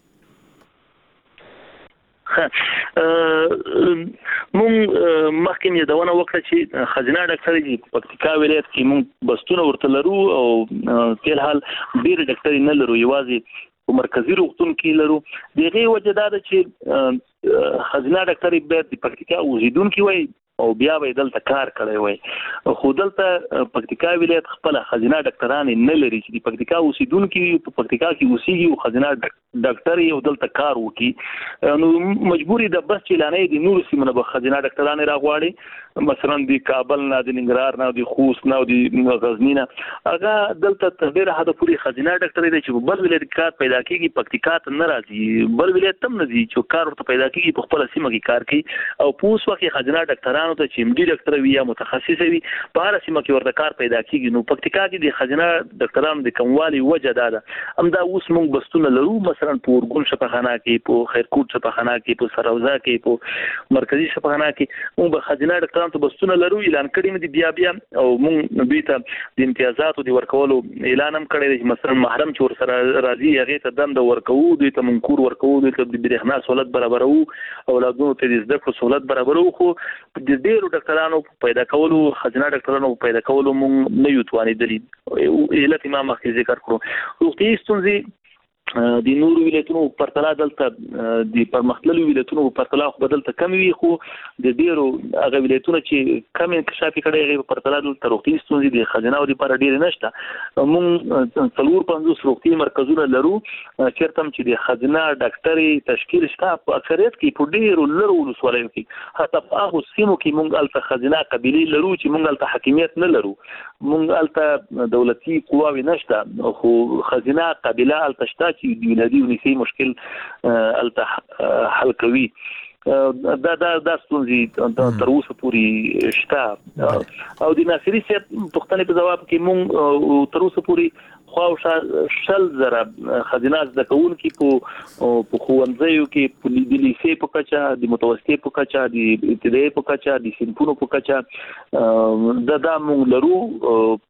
مونږ مخکې یادونه وکړه چې خزینه ډاکټر دی پکتیکا ولایت کې مونږ بستونه ورته لرو او په حال ډیر ډاکټر نه لرو، یوازې مرکزی روغتون کې لرو. دغه وجه دا ده چې خزینه ډاکټر به د پکتیکا اوسیدونکو وي او بیا به دلته کار کړی وای. خو دلته پکتیکا ولایت خپل خزینه ډاکټران نه لري چې د پکتیکا اوسیدونکو په پکتیکا کې اوسېږي او خزینه ډاکټر یو دلته کار وکړي. نو مجبوری د بس چلانې د نور سیمه به خزینه ډاکټران راغواړي، مثلا د کابل نه، د ننګرهار نه، د خوست نه، د غزنی نه. هغه دلته تر ډیره حد پورې خزینه ډاکټر دی چې بل ولایت کار پیدا کیږي، پکتیکا ته نه راځي، بل ولایت تم نه دي چې کار ورته پیدا کیږي، په خپل سیمه کې کار کوي. او په اوس وخت خزینه ډاکټرانو ته چې ام ډي ډاکټر وي یا متخصص وي په هر سیمه کې ورته کار پیدا کیږي. نو پکتیکا کې د خزینه ډاکټرانو د کموالي وجه ده. همدا اوس موږ بستونه لرو، مثلا په ورګون شفاخانه کې، په خیرکوټ شفاخانه کې، په سروزا کې، په مرکزی شفاخانه کې موږ به خزینه ډاکټرانو ته بستونه لرو. اعلان کړی دی بیا او موږ دوی ته د امتیازاتو د ورکولو اعلان هم کړی دی، مثلا محرم چې ور سره راځي هغه ته دند ورکو، دوی ته منکور ورکو، دوی ته د برېښنا سہولت برابرو، اولادونو ته د زده کړو سہولت برابرو. خو د ډیرو ډاکټرانو پیدا کولو، خزینه ډاکټرانو پیدا کولو موږ نه یو توانېدلې. علت ما مخکې ذکر کړو. روغتیایي ستونزې د نورو ولایتونو په پرتله دلته د پرمختللو ولایتونو په پرتله خو بدلته کم وي، خو د ډیرو هغه ولایتونو چې کم انکشاف کړي هغه په پرتله دلته روغتیایي ستونزې د خزینه او لپاره ډیر نشته. موږ 450 روغتیایي مرکزونه لرو چیرته چې د خزینه ډاکټري تشکیل شته په اکثریت کې په ډیرو لرو ولسوالیو کې. حتی په هغه سیمو کې موږ الته خزینه قبيله لرو چې موږ الته حاکمیت نه لرو، موږ الته دولتي قواوی نشته، خو خزینه قبيله الته شته چې د ولادي ونیسي مشکل الته حل کوي. دا ستونزې تر اوسه پورې شته. او د ناصري صاحب پوښتنې په جواب کې موږ تر اوسه پورې خواوشا 100,000 خزینه زده کوونکي په ښوونځیو کې، په لیسې په کچه، د متوسطې په کچه، د ابتدایي په کچه، د صنفونو په کچه دا موږ لرو.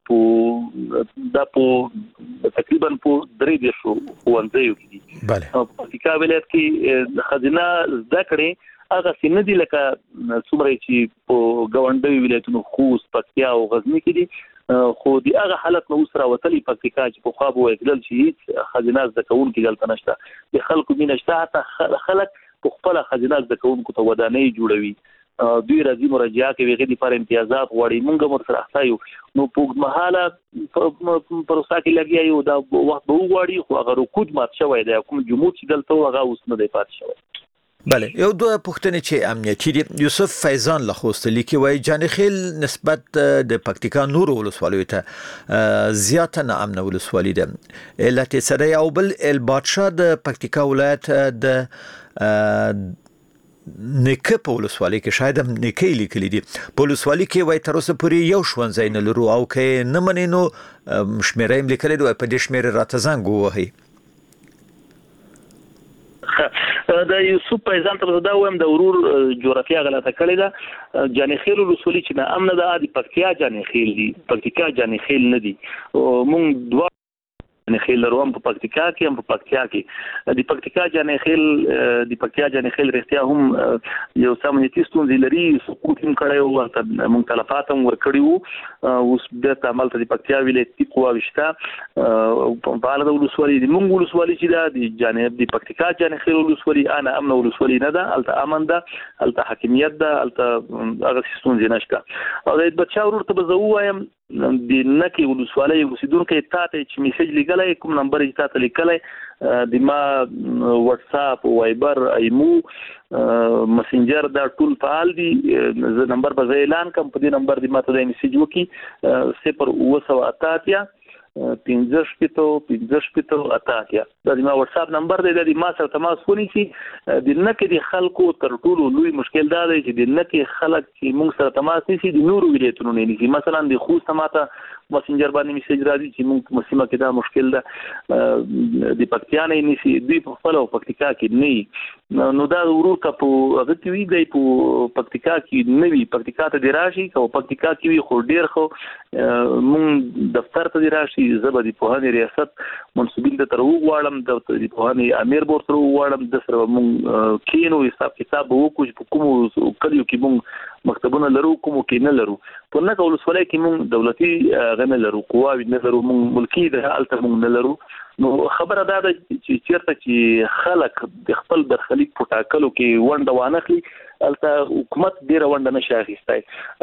دا په تقریبا په 3 ښوونځیو کې دي. په پکتیکا ولایت کې خزینه زده کړې هغه سینه دي لکه څومره چې په ګاونډي ولایتونو خوست، پکتیا او غزنی کې دي، خو د هغه حالت نو سره وتلی پکتیکا چې په خوا به وکړل چې هیڅ خزینه زده کوونکي دلته نشته، د خلکو مینه شته، حتی خلک په خپل خزینه زده کوونکو ته ودانۍ جوړوي، دوی راځي مراجعه کوي، غوړي لپاره امتیازات غواړي، موږ هم سره احسایو. نو په محاله پروسه کې لګیا یو دا وخت به وغواړي، خو هغه رکود مات شوی دی، کوم جمهور چې دلته هغه اوس نه دی پات شوی.
بله یو دوه پوښتنې چې امنیتي دي. یوسف فیضان له خوست لیکي وایي جانخیل نسبت د پکتیکا نور ولسوالیو ته زیاته ناامنه ولسوالی ده. علت سره او بل الباتشا د پکتیکا ولایت د نیکه په ولسوالۍ کې شاید هم نیکه لیکلي دي. په ولسوالۍ کې وای تر اوسه پورې یو ښوونځی نه لرو او کې نه منې نو شمیره یې لیکلي دی په دې شمیره راته زنګ ووهئ.
د یوسف پیزان ته دا وایم د ورور جغرافیا غلطه کړې ده. جانخیل ولسوالۍ چې نه امن ده د پکتیا جانخیل دي، پکتیکا جانخیل نه دي. مونږ دوه جانخیل لرو، هم په پکتیکا کې هم په پکتیا کې. د پکتیکا جانخیل رښتیا هم یو سمونیتی ستونزې لري، سقوط هم کړی او مونږ تلفات هم ورکړي وو. اوس بیرته عمل ته د پکتیا ولایتي قواوې شته په اړه د ولسوالۍ د مونږ ولسوالۍ چې ده د پکتیکا جانخیل ولسوالۍ انا امن ولسوالۍ نه ده، هلته امن ده، هلته حاکمیت ده، هلته هغه ستونزې نشته. او د بچا ورور ته به زه ووایم د نکې ولسوالۍ اوسیدونکی تا ته چې میسج لیکلی کوم نمبر یې تا ته لیکلی د ما واتس اپ، وایبر، ایمو، مسنجر دا ټول فعال دي. زه نمبر به زه اعلان کوم، په دې نمبر دې ما ته د میسج وکړي 0988 15 دا د ما واتس اپ نمبر دی. د ما سره تماس ونیسي. د نکې د خلکو تر ټولو لوی مشکل دا دی چې د نکې خلک چې موږ سره تماس نیسي د نورو ولایتونو نه نیسي. مثلا د خوست ماته مسنجر باندې میسج راځي چې موږ مسیمه کې دا مشکل ده، د پکتیا نه نیسي، دوی په خپل او پکتیکا کې نه. نو دا ورور ته په هغه کې وی دی په پکتیکا کې نه وی، پکتیکا ته دی راشي او پکتیکا کې وی خو ډیر خو مونږ دفتر ته دی راشي. زبر د پوهنې ریاست منسوبین ته تر وغواړم، د پوهنې امیر بور تر وغواړم، د سره مونږ کینو حساب کتاب وکړو چې په کومو کلیو کې مونږ مکتبونه لرو، کومو کې نه لرو. په نکه ولسوالۍ کې مونږ دولتي غنه لرو، قواوی نه لرو، مونږ ملکی ده الته مونږ نه لرو. نو خبره دا ده چې چیرته چې خلک د خپل برخلیک په ټاکلو کې ونډه وانخلي، الته حکومت ډیره ونډه نشي اخیستی.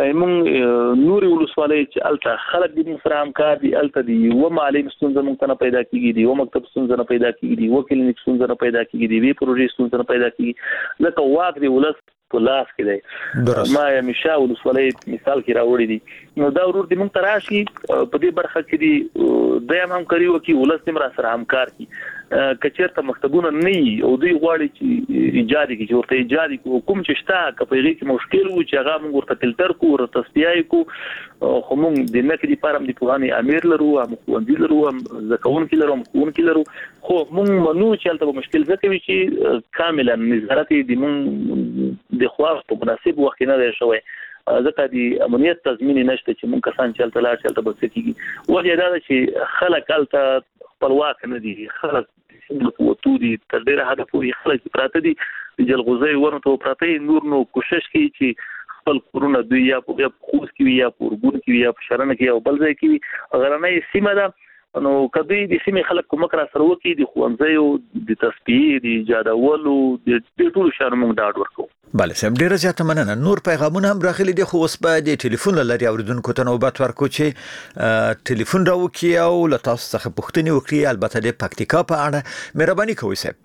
مونږ نوري ولسوالۍ چې الته خلک د سره همکار دي، الته دی و معلم ستونزه مونږ نه پیدا کیږي، دی و مکتب ستونزه نه پیدا کیږي، دی و کلینیک ستونزه نه پیدا کیږي، دی وی پروژې ستونزه نه پیدا کیږي. لکه واک دی ولس په لاس کې دی. ما همیشه ولسوالۍ مثال کې راوړی دي. نو دا ورور دې مونږ ته راشي په دې برخه کې دی د هم کاری وکي، ولس دې را سره همکار کی. کچېرته مکتبونه نه او دوی غواړي چې ایجاد کی، چې ورته ایجاد کوم چې شته کپېږي کې مشکل وو چې هغه موږ ورته فلټر کو، ورته تصفیه کو. خو موږ د نکې د پارم د پوهاني امیر لرو، هم خوندې لرو، هم زکون کې لرو، هم خون کې لرو. خو موږ منو چې البته مشکل ځکه وي چې کاملا نظارت د موږ د خواص په مناسب وخت نه دی شوی، ځکه د امنیت تضمین نشته چې موږ کسان چې الته لاړ چلته بس کیږي. وجه دا ده چې خلک الته خپلواک نه دي، خلک قوتو دي، تر ډیره حد پورې خلک پراته دي د جلغوزي ورته ته پراته نور نو کوشش کوي چې خپل کورونه دوی یا په خوست کې یا په ورګون کې یا په شرنه کې او بل ځای کې غرنۍ سیمه ده. نو کدی د سیمې خلک کوم کرا سره وکي د خوانځيو د تصفیه د ایجادولو د ټولو شرمو ډاډ ورکو.
بله سم ډیره زیاته مننه. نور پیغامونه هم راغلي دي، خو اوس به د ټلیفون لري اوریدونکو ته نوبت ورکو چې ټلیفون راوکي او له تاسو څخه پوښتنه وکړي، البته د پکتیکا په اړه. مهرباني کوئ صاحب.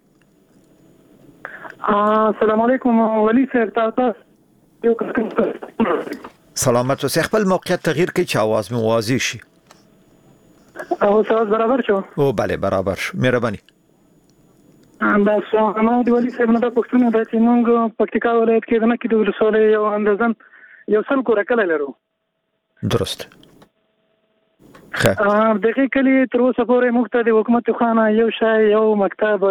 السلام علیکم ولی صاحب. تاسو
سلامت اوسئ. خپل موقعیت تغییر کړئ چې आवाज مو واضح شي.
او ساز برابر شو؟
او بله برابر شو. مهرباني.
بس ما د ولی صاحب نه پوښتنه ده چې موږ پکتیکا ولایت کې د نکې د ولسوالۍ یو اندازن یو سل کور کله لرو.
درست.
دغه کلی تر اوسه پورې موږ ته د حکومت خانه یو شای، یو مکتب،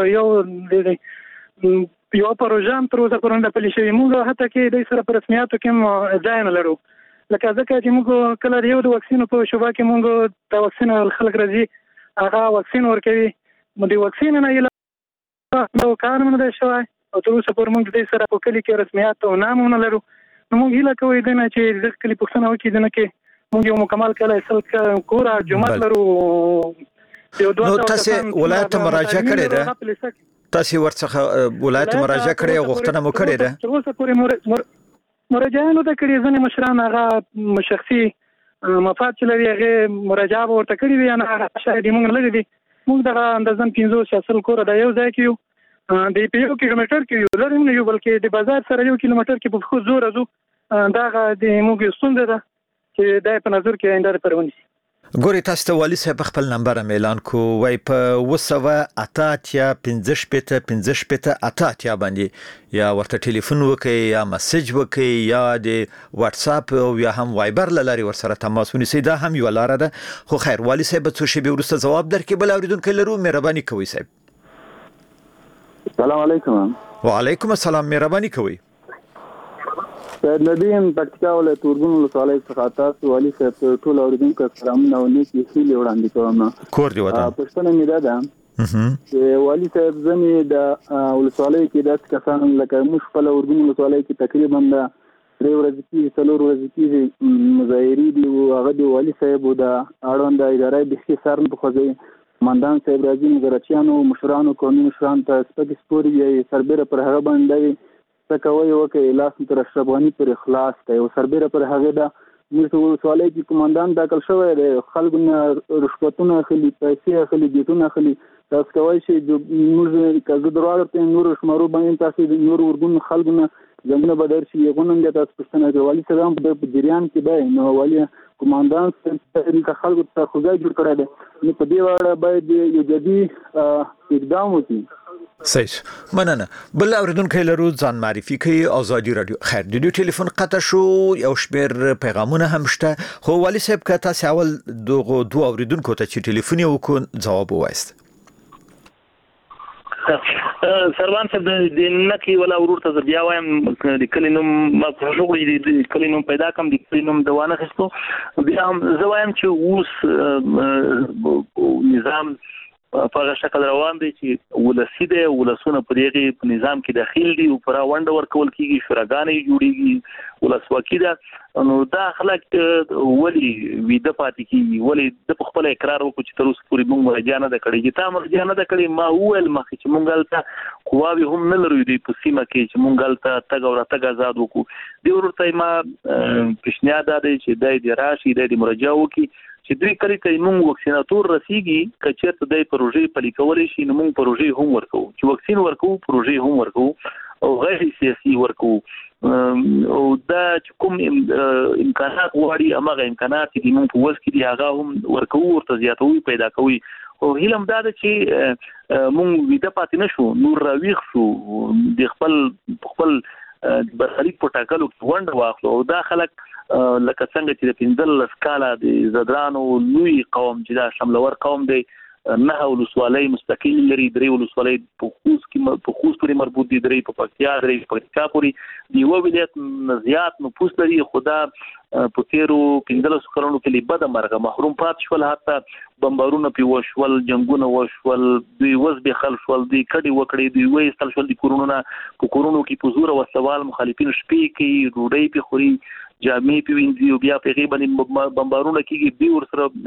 یو پروژه تر اوسه پورې نه پلي شوی. موږ حتی کې د سره په رسمیاتو کې ځای نه لرو، لکه ځکه چې موږ کله یو د واکسین په شوبه کې موږ د واکسین خلک راځي هغه واکسین ورکوي، مو د واکسین نه یې نو کار نه دی شوی او تر اوسه پورې موږ د سره په کلی کې رسمیات او نام نه لرو. نو موږ هیله کوو چې د کلی پښتنه وکړي د نکې موږ یو مکمل کلی سل کور جمعه لرو.
نو تاسو ولایت مراجعه کړې ده؟ تاسو ورڅخه ولایت مراجعه کړې او غوښتنه مو کړې ده؟
تر اوسه پورې مراجعه نه کړې. ځنې مشران هغه شخصي مفاد چې لري هغه مراجعه ورته کړې وي، نه شاید موږ لري دي. موږ دغه اندازن 500 کور د یو ځای کې د یو کیلومتر کې یو لري نه یو بلکې د بازار سره یو کیلومتر کې په خو زور ازو دا د موږ ستونزه ده چې دا په نظر کې آینده پرونی
ګوري تاسو ته والی صاحب خپل نمبر اعلان کو وای په وسوه اتاتیا 15 اتاتیا باندې یا ورته ټلیفون وکي یا میسج وکي یا د واتس اپ او یا هم وایبر لاري ورسره تماس ونیسي دا هم یو لار ده خو خیر والی صاحب څه شی به ورسته جواب درکې بل اوریدونکو لرو مهرباني کوي صاحب
السلام علیکم
وعلیکم السلام مهرباني کوي
سید ندیم پکتیکا ولایت اورګون ولسوالۍ څخه تاسو والی صاحب ټول اوریدونکو سلامونه او نیکی هیلې وړاندې کوم
کور دی وطن
پښتنه مې ده چې والی صاحب زمي د ولسوالۍ کې د کسان لکه موږ خپل اورګون ولسوالۍ کې تقریبا د 3 ورځې کې 4 ورځې کې مظاهرې دي او هغه د والی صاحب د اړوند ادارې د اختصار په خوځي مندان صاحب راځي نګرچیانو مشرانو قومي مشران ته سپک سپوري سربېره پر هغه باندې تکوي وکي لاس تر اشربانی پر اخلاص کوي او سربېره پر هغه د موږ سوالای کی کمانډان داخل شوی دی خلګونه رشوتونه اخلي پیسې اخلي بیتونه اخلي تاسو کوي چې موږ کله دروازه ته نور شمارو باندې تاسو د نور ورګون خلګونه زمونه بدر شي یغونن د تاسو پښتنه کوي سلام په جریان کې به نو والی کمانډان څنګه خلګو ته خوځای جوړ کړی دی په دې وړه باید یو جدي اقدام وکړي
صحیح مننه بل اوریدونکو لرو ځان معرفي کوي ازادي رادیو خیر د دې ټلیفون قطع شو یو شمیر پیغامونه هم شته خو والی صاحب که تاسو اول دغه دوه اوریدونکو ته چې ټلیفون یې وکړ جواب وایست
سروان صاحب د نکی ولا ورور ته بیا وایم د کلینوم ما پروژه د کلینوم پیدا کوم د کلینوم دوانه خستو بیا زوایم چې اوس نظام په شکل روان دي چې ولسی دی ولسونه په دغه نظام کې داخل دي او پر وانډ ورکول کیږي شورګانې جوړیږي ولسواکي ده نو دا خلک ولی ویده پاتې کیږي ولی د خپل اقرار وکړي چې تر اوسه پورې موږ مرجانه د کړي چې تا مرجانه د کړي ما وویل مخکې چې موږ ته قواوی هم نه لرو دی په سیمه کې چې موږ ته تګ او راتګ آزاد وکړو دی ورته ما پیشنهاد دی چې د راشي د مرجع وکړي چې دوی کلی ته موږ وکسیناتور رسیږي کچېرته د پروژې پلي کولای شي نو موږ پروژې هم ورکو چې وکسین ورکو پروژې هم ورکو او غیر سیاسي ورکو او دا کوم امکانات غواړي هغه امکانات چې موږ په وس کې دي هغه هم ورکو ورته زیاتوي پیدا کوي او هیلم دا چې موږ ویده پاتې نشو نور راويخ شو د خپل برخلیک په ټاکلو کې ونډه واخلو او دا خلک لکه څنګه چې د 15 سکاله د زدرانو لوی قوم چې دا شملور قوم دی نه ولسوالۍ مستقل لري درې ولسوالۍ په خوست پورې مربوط دي درې په پکتیا درې په پکتیا پورې دی یو ولایت زیات نفوس لري خدا په تیرو 15 کلونو کې بد مرغه محروم پات شول حتی بمبارونه پی وشول جنگونه وشول دوی وزبي خل شول دی کډي وکړي دوی وې استل شول د کورونو په کورونو کې په زور او سوال مخالفین شپې کې روډي په خوري جامې په وینځي او بیا په غیبه بمبارونه کېږي به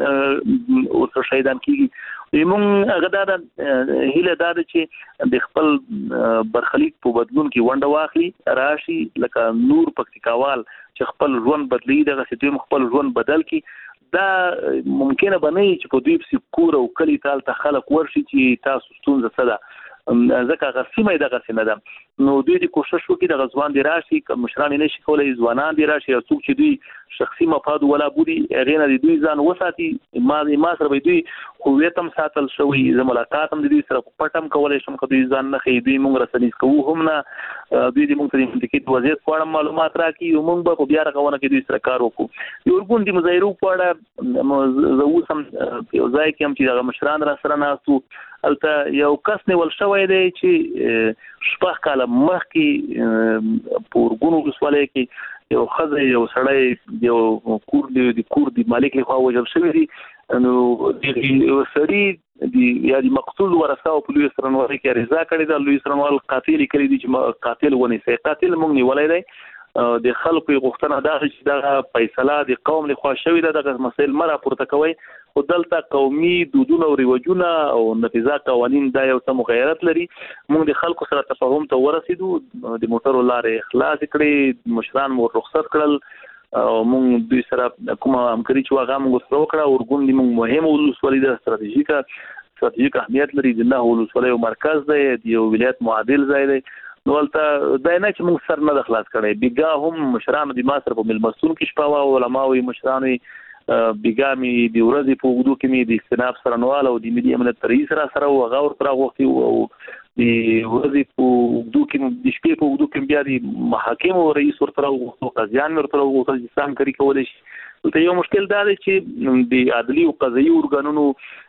ورسره شهیدان کېږي موږ هغه دا هیله دا چې د خپل برخلیک په بدلون کې ونډه واخلي راشي لکه نور پکتیکاوال چې خپل ژوند بدلی دغه سیستم خپل ژوند بدل کی دا ممکنه بنئ چې په دوی په کور او کلی تال ته خلک ورشي چې تاسو ستونزه څه ده ځکه غسیمه دغه سینه ده نو دوی د کوشش وکړي د غزوان دی راشي مشران نه شي کولای ځوانان دی راشي او څوک چې دوی شخصي مفاد ولا بودي غینه د دوی ځان وساتي ما سره دوی هویت هم ساتل شوی ز ملاقات هم د دوی سره پټم کولای شم کله دوی ځان نه خې دوی مونږ رسنیز کوو هم نه دوی د مونږ ته د ټیکټ وضعیت په اړه معلومات راکړي او مونږ به بیا راغونه کې دوی سره کار وکړو یو ورګون د مظاهرو په اړه زه اوس هم یو ځای کې هم چې د مشران را سره ناسو البته یو کس نیول شوی دی چې شپږ کاله مخکې په ورګون ولسوالۍ کې یو خزه یو سړی یو کور دی مالک له خوا وجل شوی دی نو یو سړی دی یا د مقتول ورثه او پولیس رنوالي کې رضا کړی دا لوی سرنوال قاتل کړی دی چې قاتل ونی سي قاتل مونږ نیولای دی د خلکو غوښتنه دا چې دا فیصله د قوم له خوا شوی دا د مسایل مره پورته کوي او دلته قومي دودونه او ریواجونه او نفاذ قوانین دا یو څه مغایرت لري موږ د خلکو سره تفاهم ته ورسېدو د موټرو لارې اخلاص کړې مشران مو رخصت کړل او موږ دوی سره کومه همکاري چې واغه موږ سره وکړه ورګون دي موږ مهمه ولسوالۍ د ستراتیژیکه ستراتیژیک اهمیت لري د نه ولسوالۍ مرکز دی د یو ولایت معادل ځای دی نو ولته دا نه چې موږ سر نه خلاص کړی بیګا هم مشرانو د ماستر په ملمستون کې شپه او علماوي مشرانو بیګامي د ورځې په وګړو کې می د استناف سرنوال او د ملي امنیت رئیس سره وغاور پر غوښتي او د ورځې په وګړو کې د شپې په وګړو کې بیا د محاکم رئیس ورته او قاضیان ورته او ځان کوي کولای شي ته یو مشکل دا دی چې د عدلي او قضایي ارګانونو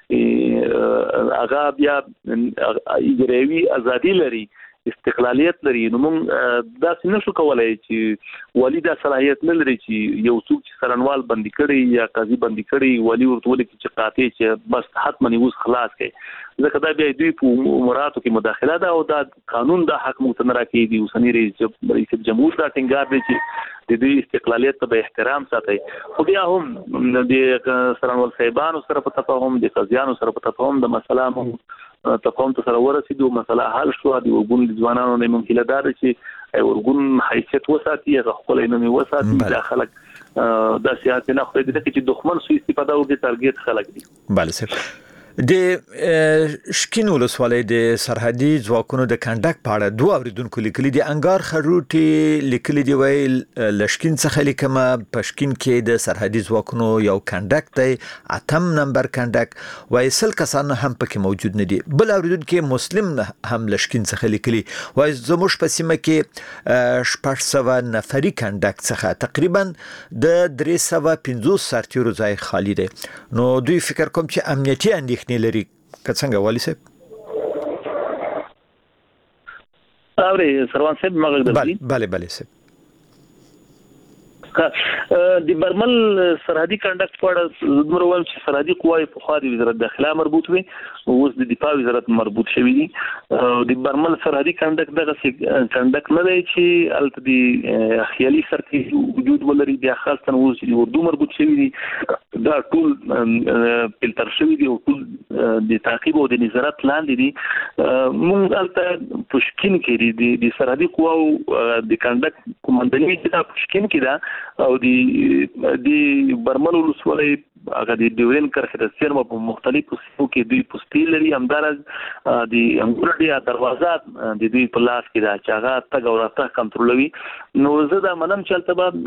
هغه بیا اجرایي ازادي لري استقلالیت لري نو موږ دا څنګه شو کولای چې والی دا صلاحیت نه لري چې یو څوک چې سرنوال بندي کړي یا قاضي بندي کړي والی ورته ولې چې قاطع چې بس حتما نیوز خلاص کړي ځکه دا بیا دوی په اموراتو کې مداخله ده او دا قانون دا حق مو ته راکړي دی اوسنی رئیس جمهور دا ټینګار دی چې د دوی استقلالیت ته به احترام ساتي خو بیا هم د سرنوال صاحبانو سره په تفاهم د قاضیانو سره په تفاهم د مسله تفاهم ته سره ورسېدو مسله حل شو د ورګون ځوانانو نه ممکن ده چې ورګون حیثیت وساتي هغه خپل نه وساتي د خلک د سیاست نه خو دې چې دښمن سو استفاده وکړي ټارګټ خلک دي
بله سر د شکین ولسوالۍ د سرحدي ځواکونو د کنډک په اړه دوه اوریدونکو لیکلي دي انګار خروټي لیکلي دی ویل لشکین څخه لیکمه پشکین کې د سرحدي ځواکونو یو کنډک دی اتم نمبر کنډک وای سل کسان هم پکې موجود نه دي بل اوریدونکو مسلم هم لشکین څخه لیکلي وای زموږ په سیمه کې 600 نفري کنډک څخه تقریبا د 350 سرتیرو ځای خالی دی نو دوی فکر کوم چې امنیتي اندېښنې لري که څنګه والی صاحب
اوري سروان صاحب مغل درځي
بله صاحب
د برمل سرحدي کنډک په اړه زموږ وایم چې سرحدي قواوی په خوا د وزارت داخله مربوط وي اوس د دفاع وزارت مربوط شوی دي د برمل سرحدي کنډک دغه کنډک نه دی چې الته د خیالي سرتي وجود ولري بیا خاصه اوس د اردو مربوط شوی دي دا ټول فلټر شوی دي او ټول د تعقیب او د نظارت لاندې دي موږ الته پشکین کې د سرحدي قواو د کنډک کمانډني د پشکین کې دا او د برمل ولسوالۍ هغه د ډیورین کرښې د سیمو په مختلفو سیمو کې دوی پوسټي لري همدارس د انګورډیا دروازه د دوی په لاس کې دا چې هغه تګ او راتګ کنټرولوي نو زه دا منم چې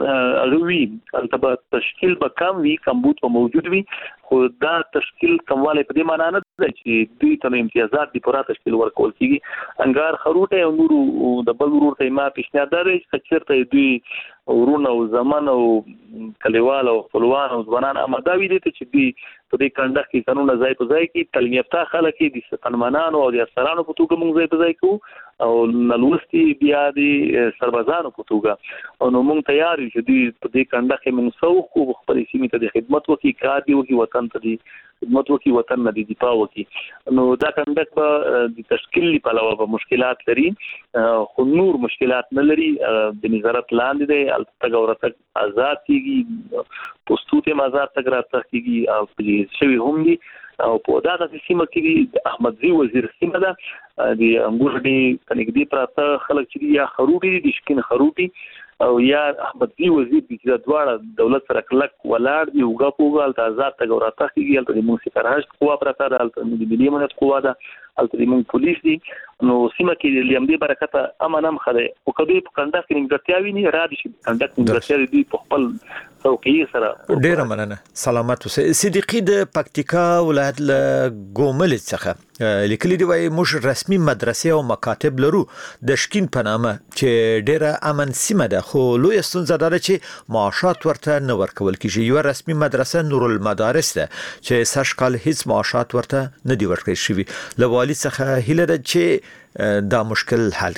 البته تشکیل به کم وي کمبود په موجود وي خو دا تشکیل کمواله په دې معنی نه ده چې دوی ته امتیازات د پوره تشکیل ورکول کیږي انګار خروټه او نورو د بل ورته ما پیشنهاد درې چې چیرته دوی ورونه او زمان او کلیوال او خپلوان او ځوانان امداوي دي چې دوی په دې کنډک کې قانون ځای په ځای کې تعلیم یافته خلک دي ستنمنانو او د افسرانو په توګه موږ ځای په ځای کوو او نلوستي بیا د سربازانو په توګه او نو موږ تیار یو چې دوی په دې کنډک کې موږ سو خو خپل سیمې ته د خدمت وکړي کار دی وکړي وطن ته دی خدمت وکړي وطن نه دی دفاع وکړي نو دا کنډک په د تشکیل لپاره به مشکلات لري خو نور مشکلات نه لري د نظارت لاندې دی البته ګورته آزاد کیږي پوسټوته آزاد تک راځي کیږي او په شوی هم دي او په دغه سیمه کې د احمدزي وزیر سیمه ده د انګورډي کنيګدي پراته خلک چې یا خروټي دي شکین خروټي او یا احمدزي وزیر د دواړه دولت سره کلک ولاړ دی وګا پوغال ته آزاد تک راځي کیږي البته موږ سفارش قوا پراته ده البته د ملي امنیت قوا ده البته موږ پولیس دي نو سیمه کې لیمدي برکت امن هم خله او کدی په کنډک کې نیمګړتیاوي نه را دي چې کنډک نیمګړتیاوي دی په خپل څوکۍ سره
ډیر مننه سلامت اوسه صدیقي د پکتیکا ولایت له ګومل څخه لیکلي دی وايي موږ رسمي مدرسې او مکاتب لرو د شکین په نامه چې ډیره امن سیمه ده خو لوی ستونزه ده چې معاشات ورته نه ورکول کیږي یو رسمي مدرسه نور المدارس ده چې سشکال هیڅ معاشات ورته نه دی ورکړل شوی له والي څخه هیله ده چې دا مشکل حل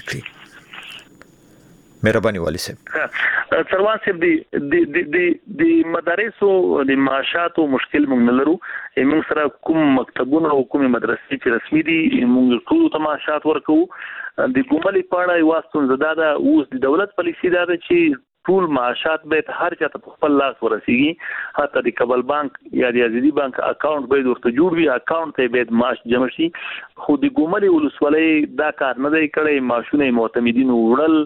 کړي مهرباني والي صاحب
سروان صاحب د مدارسو د معاشاتو مشکل موږ نه لرو موږ سره کوم مکتبونه او کوم مدرسې چې رسمي دي موږ ټول ته معاشات ورکو د ګوملي پاړه واسطون زداده اوس د دولت پالیسي دا ده چې ټول معاشات به هر چاته په خپل لاس ورسیږي حتی د کابل بانک یا د ازادي بانک اکاونټ به ورته جوړ وي اکاونټ ته به معاش جمع شي خو د ګوملي ولسوالۍ دا کار نه دی کړی معاشونه معتمدین وړل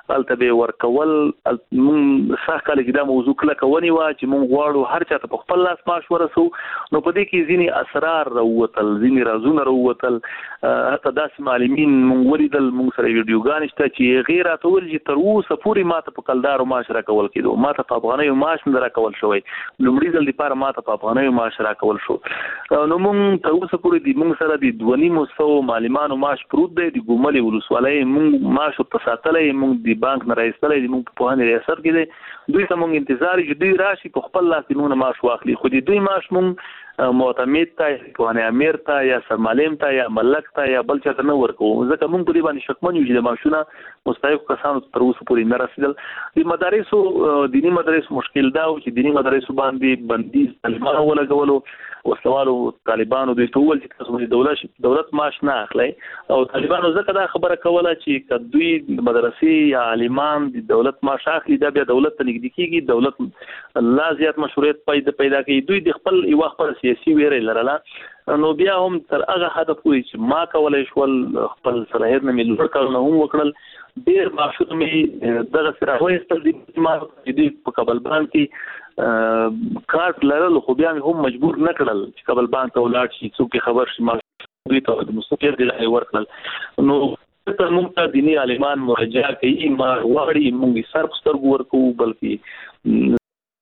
التبه ورکول مونږ صح کال کې دا موضوع کله کوي وا چې مونږ غواړو هر چا ته په خپل لاس معاش ورسو نو په دې کې ځینی اسرار راوتل ځینی رازونه راوتل حتی داسې معلمین مونږ ولیدل مونږ سره ویډیوګان شته چې غیر اتول چې تر اوسه پورې ماته په کلدارو معاش راکول کېدو ماته په افغاني معاش نه راکول شوی لومړي ځل لپاره ماته په افغاني معاش راکول شو نو مونږ تر اوسه پورې د مونږ سره د 2.5 معلمانو معاش پروت دی د ګوملي ولسوالۍ مونږ معاش په ساتلې مونږ د بانک نه راځلې مونږ په هغه ریاست کې دی دوی ته مونږ انتظار چې دوی راشي په خپل لاس مونږ معاش واخلي خو دوی معاش مونږ معتمد ته کوانه امیر ته یا سرمالم ته یا ملک ته یا بل چاته نه ورکو ځکه مونږ په دې باندې شکمن یو چې د معاشونه مستحق کسانو تر اوسه پورې نه رسیدل د مدارسو دینی مدارسو مشکل دا و چې دینی مدارسو باندې بندیز طالبانو ولګولو وسوالو طالبانو دوی ټول چې تاسو دولت معاش نه اخلي او طالبانو ځکه دا خبره کوله چې کدوې مدرسې یا عالمان د دولت معاش اخلي دا بیا دولت ته نږدې کیږي دولت لا زیات مشروعیت پیدا کوي دوی د خپل یو خپل سیاسي ویره لرله نو بیا هم تر هغه حد پورې چې ما کولای شول خپل صلاحیت نه ملي کړل نو هم وکړل ډیر معاشونه مې دغه سره وایستل د ما د په کابل باندې کارت لرل خو بیا هم مجبور نه کړل چې کابل باندې ولاړ شي څوک خبر شي ما دوی ته د مستقل دی ورکړل نو تر موږ ته دینی عالمان مرجع کوي ما واړی موږ سر سترګو ورکو بلکې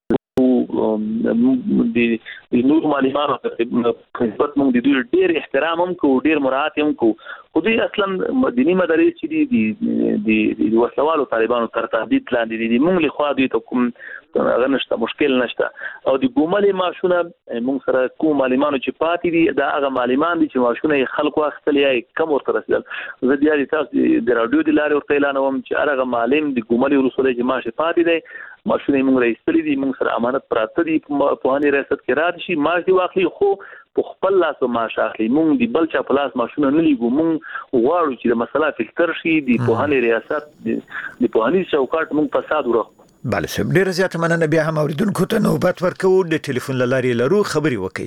د نور معلوماتو په نسبت موږ د دوی ډیر احترام هم کوو ډیر مراعات هم کوو خو دوی اصلا دینی مدارس چې د وسوالو طالبانو تر تهدید لاندې دي موږ له خوا دوی ته کوم هغه نشته مشکل نشته او د ګوملي معاشونه موږ سره کوم معلومانو چې پاتې دي دا هغه معلومان دي چې معاشونه خلکو اخستلې کم ورته رسیدل زه د یاري تاسو د رادیو د لارې ورته اعلانوم چې هغه معلم د ګوملي رسولې چې معاش پاتې دی معاشونه موږ راځلې دي موږ سره امانت پراته دي په هاني ریاست کې راځي شي معاش دی واخلي خو په خپل لاس معاش اخلي موږ د بل چا په لاس معاشونه نه لګو موږ غواړو چې د مسله فلتر شي د په هاني ریاست د په هاني چوکاټ موږ فساد ورو
بله صاحب ډیره زیاته مننه بیا هم اوریدونکو ته نوبت ورکوو د ټلیفون له لارې لرو خبري وکړئ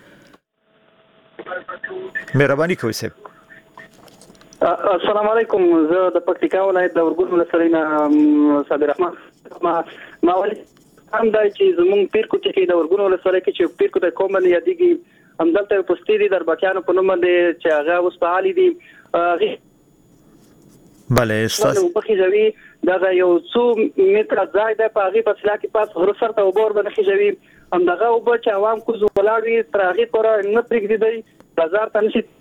مهرباني کوئ صاحب
السلام علیکم زه د پکتیکا ولایت د ورګون ولسوالۍ نه صابر رحمان ما ولې هم دا چې زمونږ پیرکوټ کې د ورګون ولسوالۍ کې چې پیرکوټ کوم باندې یادېږي همدلته پوسټې دي در بچیانو په نوم باندې چې هغه اوس په حالي دي
بله استاد
بخیجوي دا یو څو متره ځای د پاغي په سلا کې پاس غرسر ته وبور باندې خیجوي هم دغه وب چې عوام کوز ولاړوي ترغي پر نه پرېږدي دی بازار ته نشي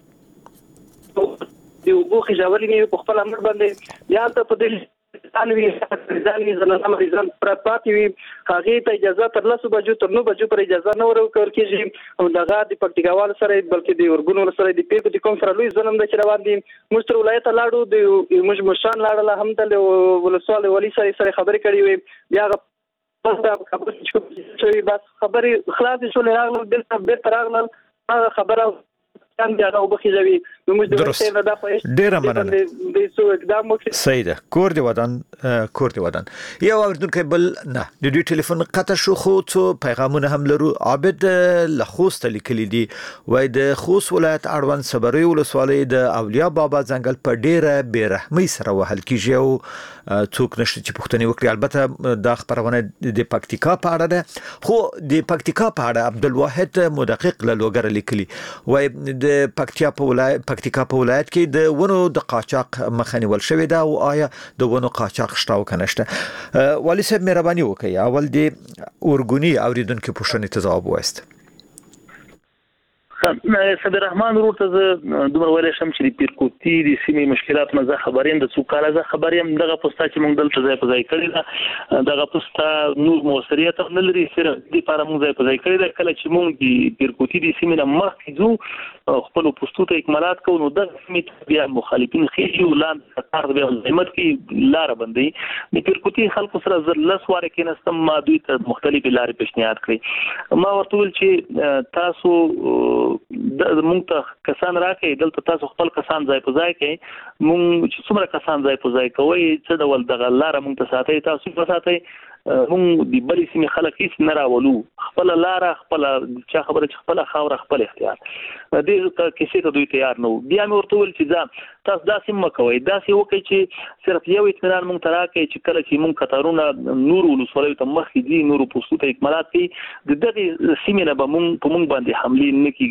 دی وبو خیجولي نه په خپل امر باندې یا ته په دې انوي ځاني زنه مریضان پراپاتي وي هغه ته اجازه تر 9 بجو تر 9 بجو پر اجازه نه ورکول کیږي او دغه د پکتیکاوال سره بلکې د ورګونو سره د پیرکوټ کوم سره لوی ظلم د چروان دي مستر ولایت لاړو د مشان لاړه هم د ولسوال ولی سره خبرې کړې وي بیا په خبرې چې بس خبرې خلاص شول راغله د بیرته راغله خبره
ډیره مننه صحیح ده کور دی ودان یو اوردونکو بل نه د دوی ټلیفون قطع شو خو څو پیغامونه هم لرو عابد لخوست لیکلی دي وای د خوست ولایت اړوند صبري ولسوالۍ د اولیا بابا ځنګل په ډیره بیرحمۍ سره وهل کیږي او څوک نشته چې پوښتنه وکړي البته د خبرونه د پکتیکا په اړه ده خو د پکتیکا په اړه عبدالواحد مدقق له لوګر لیکلی وای د پکتیکا په ولایت کې د ونو د قاچاق مخه نیول شوې ده او آیا د ونو قاچاق شته او کنه شته والي صاحب مهرباني وکړئ اول د اورګونی اوریدونکو پوښتنې ته ځواب وایست
صابر رحمان ورته دومره ویل شم چې د پیرکوټي د سیمې مشکلات نه زه خبریم د څوکاله زه خبریم دغه پوسټه چې موږ دلته ځای په ځای کړی دا دغه پوسټه نور موثریت نه لري صرف د لپاره موږ ځای په ځای کړی دا کله چې موږ د پیرکوټي د سیمې نه مخکې ځو خپل پوسټو ته اکمالات کوو نو دغه سیمې بیا مخالفین خېږي ولاندې کار بیا زحمت کې لار باندې د پیرکوټي خلکو سره زرلس واره کې نستم ما دوی ته مختلفې لارې پیشنهاد کړې ما ورته ویل چې تاسو مونږ ته کسان راکې دلته تاسو خپل کسان ځای په ځای کې مونږ چې څومره کسان ځای په ځای کوي څه ډول دغه لار مونږ ته ساتي تاسو په ساتي موږ د بلې سیمې خلک هیڅ نه راولو خپل لار خپل چا خبره خپل خاور خپل اختیار دې کیسې ته دوی تیار نه بیا مې ورته ویل چې تاسو داسې مکوئ داسې وکړئ چې صرف یو اطمینان موږ ته راکړي چې کله چې موږ قطارونه نور ولسوالیو ته مخکې دي نور پوستو ته اکمالات کوي د دغې سیمې نه به موږ په موږ باندې حملې نه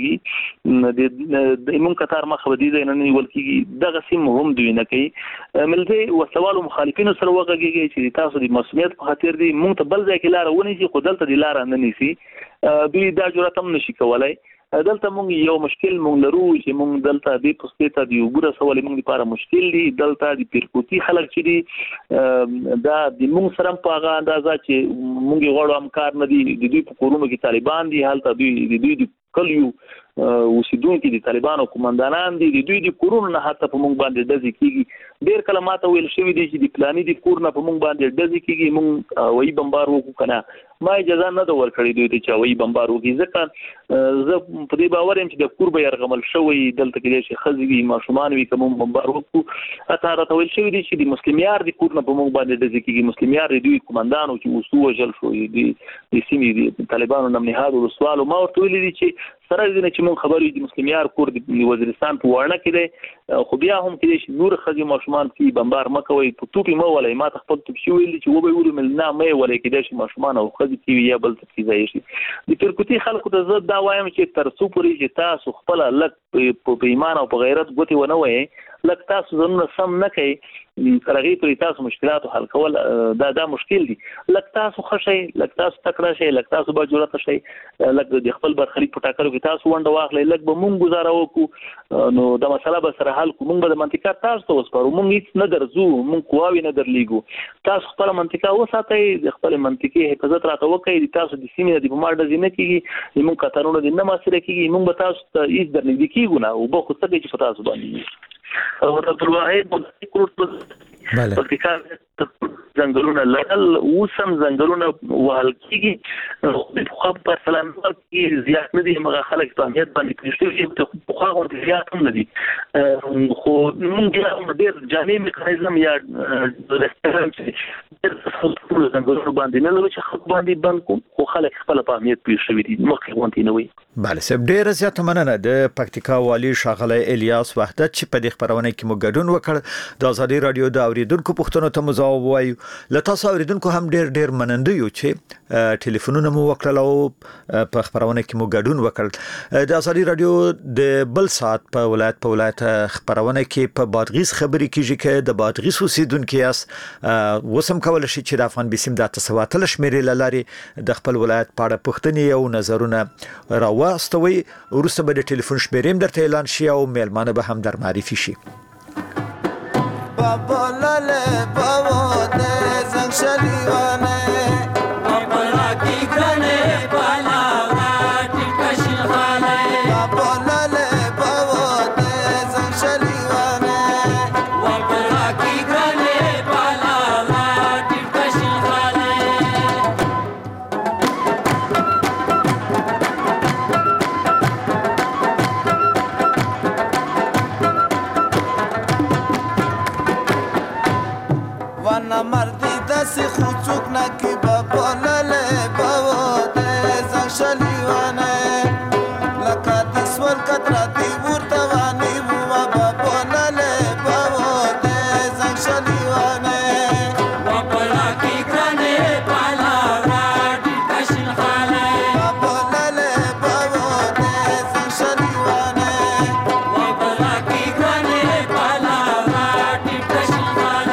کیږي د موږ قطار مخه به دې ځای نه نیول کیږي دغه سیمه هم دوی نه کوي ملته وسوالو مخالفینو سره وغږیږي چې تاسو د مسؤلیت په خاطر دي موږ ته بل ځای کې لار ونیسي خو دلته د لار نه نیسي دوی دا جرأت هم نشي کولای دلته موږ یو مشکل موږ لرو چې موږ دلته د پوسټې ته د وګړو سوال موږ لپاره مشکل دي دلته د پیرکوټي خلک چې دي دا د موږ سره په هغه اندازه چې موږ غواړو همکار نه دي د دوی په کورونو کې طالبان دي حالت دوی د کلیو اوسیدونکو د طالبانو کومندانان دي د دوی د کورونو نه حتی په موږ باندې دزي کیږي ډیر کله ماته ویل شوی دی چې د پلاني د کور نه په موږ باندې دزي کیږي موږ وایي بمبار وکړو کنه ما اجازه نه ده ورکړې دوی چې وایي بمبار وکړي ځکه زه په دې باور یم چې د کور به يرغمل شوی دلته کې چې خزوی ماشومان وي کوم بمبار وکړو اته راته ویل شوی دی چې د مسلمانیار د کور نه په موږ باندې دزي کیږي مسلمانیار دوی کومندانو چې وسو وجل شو د سیمې د طالبانو نه نهاد ولسوالو ما ورته ویل دي چې سره دې چې موږ خبرې د مسلمانیار کور د وزیرستان په وړاندې کې دی خو بیا هم کې چې نور خځې ماشومان په بمبار مکوي په توپی مو ولای ما ته خپل توپ شو ویل چې و به ورو مل نه مې ولای کې د ماشومان او خځې کې یا بل څه ځای شي د ترکوتی خلکو ته زه دا وایم چې تر څو پورې چې تاسو خپل لک په ایمان او په غیرت ګوتې ونه وای لک تاسو زموږ سم نه کوي ترغی پر تاسو مشکلات حل کول دا مشکل دي لک تاسو خشي لک تاسو تکړه شي لک تاسو به جرأت شي لک د خپل برخلیک په ټاکلو کې تاسو ونده واخلې لک به مونږ گزاره وکړو نو دا مسله به سره حل کوو مونږ به د منطقه تاسو ته وسپارو مونږ هیڅ نه درځو مونږ قواوی نه درلیګو تاسو خپل منطقه وساتئ د خپل منطقه حفاظت راته وکړئ تاسو د سیمې د بمار د زینه کیږي موږ قطارونه د نه مسله کیږي موږ به تاسو ته هیڅ درنګ کیږو نه او به خو څه چې تاسو باندې او عبد الواحد
بله
پکتیکا ځنګلونه لړل اوسم ځنګلونه وهل کیږي خو په سلام کې زیات نه دي مګر خلک په اهمیت باندې پېښې چې خو هغه زیات هم نه دي خو موږ ډېر جامع میکانیزم یا رستورانت ځنګلونه باندې نه لري چې خلک باندې بند خو خلک خپل په اهمیت پېښې دي مخکې وانت نه وي
بله سب ډېر زیات مننه د پکتیکا والی شاغله الیاس وحدت چې په دې خبرونه کې مو ګډون وکړ د ازادي رادیو د اوریدونکو پښتنو ته مزاو وایو لته تاسو اوریدونکو هم ډېر مننده یو چې ټلیفونونه مو وکړل او په خبرونه کې مو ګډون وکړ د ازادي رادیو د بل سات په ولایت خبرونه کې په بادغیس خبرې کیږي چې د بادغیس اوسیدونکو یاس وسم کول شي چې د افغان بسم د تسواتل شمیرې لاري د خپل ولایت په اړه پښتني او نظرونه راوستوي ورسته به د ټلیفون شمیرې درته اعلان شي او میلمانه به هم در معرفي شي
بابا لاله بابا ده زنگ شلیوانه بابا کی گرانه بالا راتی کشل خاله بابا لاله بابا ده زنگ شلیوانه بابا کی گرانه بالا راتی کشل خاله وانا مردی دست خوچوک نکی بابا لاله بابا ده زنگ شلیوانه لکا دیسول کترا دیور توانی بوا بابا لاله بابا ده زنگ شلیوانه بابا لاکی گرانه بالا راتی کشل خاله بابا لاله بابا ده زنگ شلیوانه بابا لاکی گرانه بالا راتی کشل خاله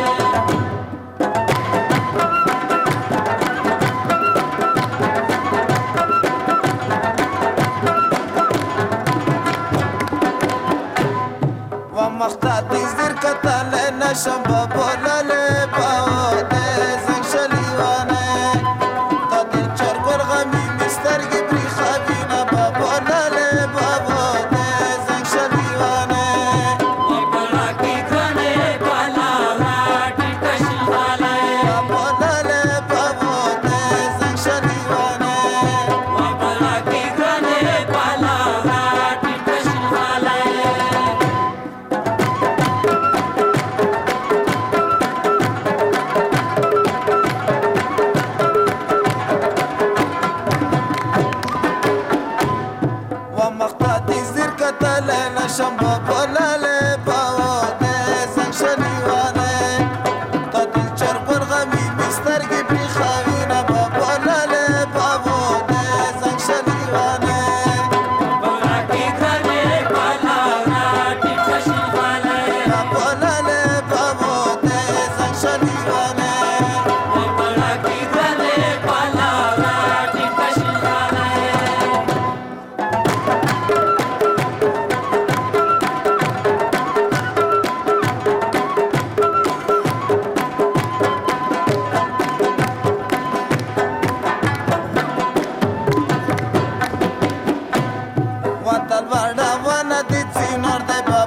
نشم بابا لاله بابا ده زنگ شلیوانه تا دل چرگور غمی مسترگی بری خوابینا بابا لاله بابا ده زنگ شلیوانه بابا لاکی گرانه بالا راتی کشل خاله بابا لاله بابا ده زنگ شلیوانه بابا لاکی گرانه بالا راتی کشل خاله باشم بابا لاله باوانه زنگ شنیوانه تا دل چرپر غمی بسترگی بری خوینه بابا لاله باوانه زنگ شنیوانه باراکی گرانه بالاونا دیتا شنیوانه بابا لاله باوانه زنگ شنیوانه باراکی گرانه بالاونا دیتا شنیوانه What the world I wanna did see nor the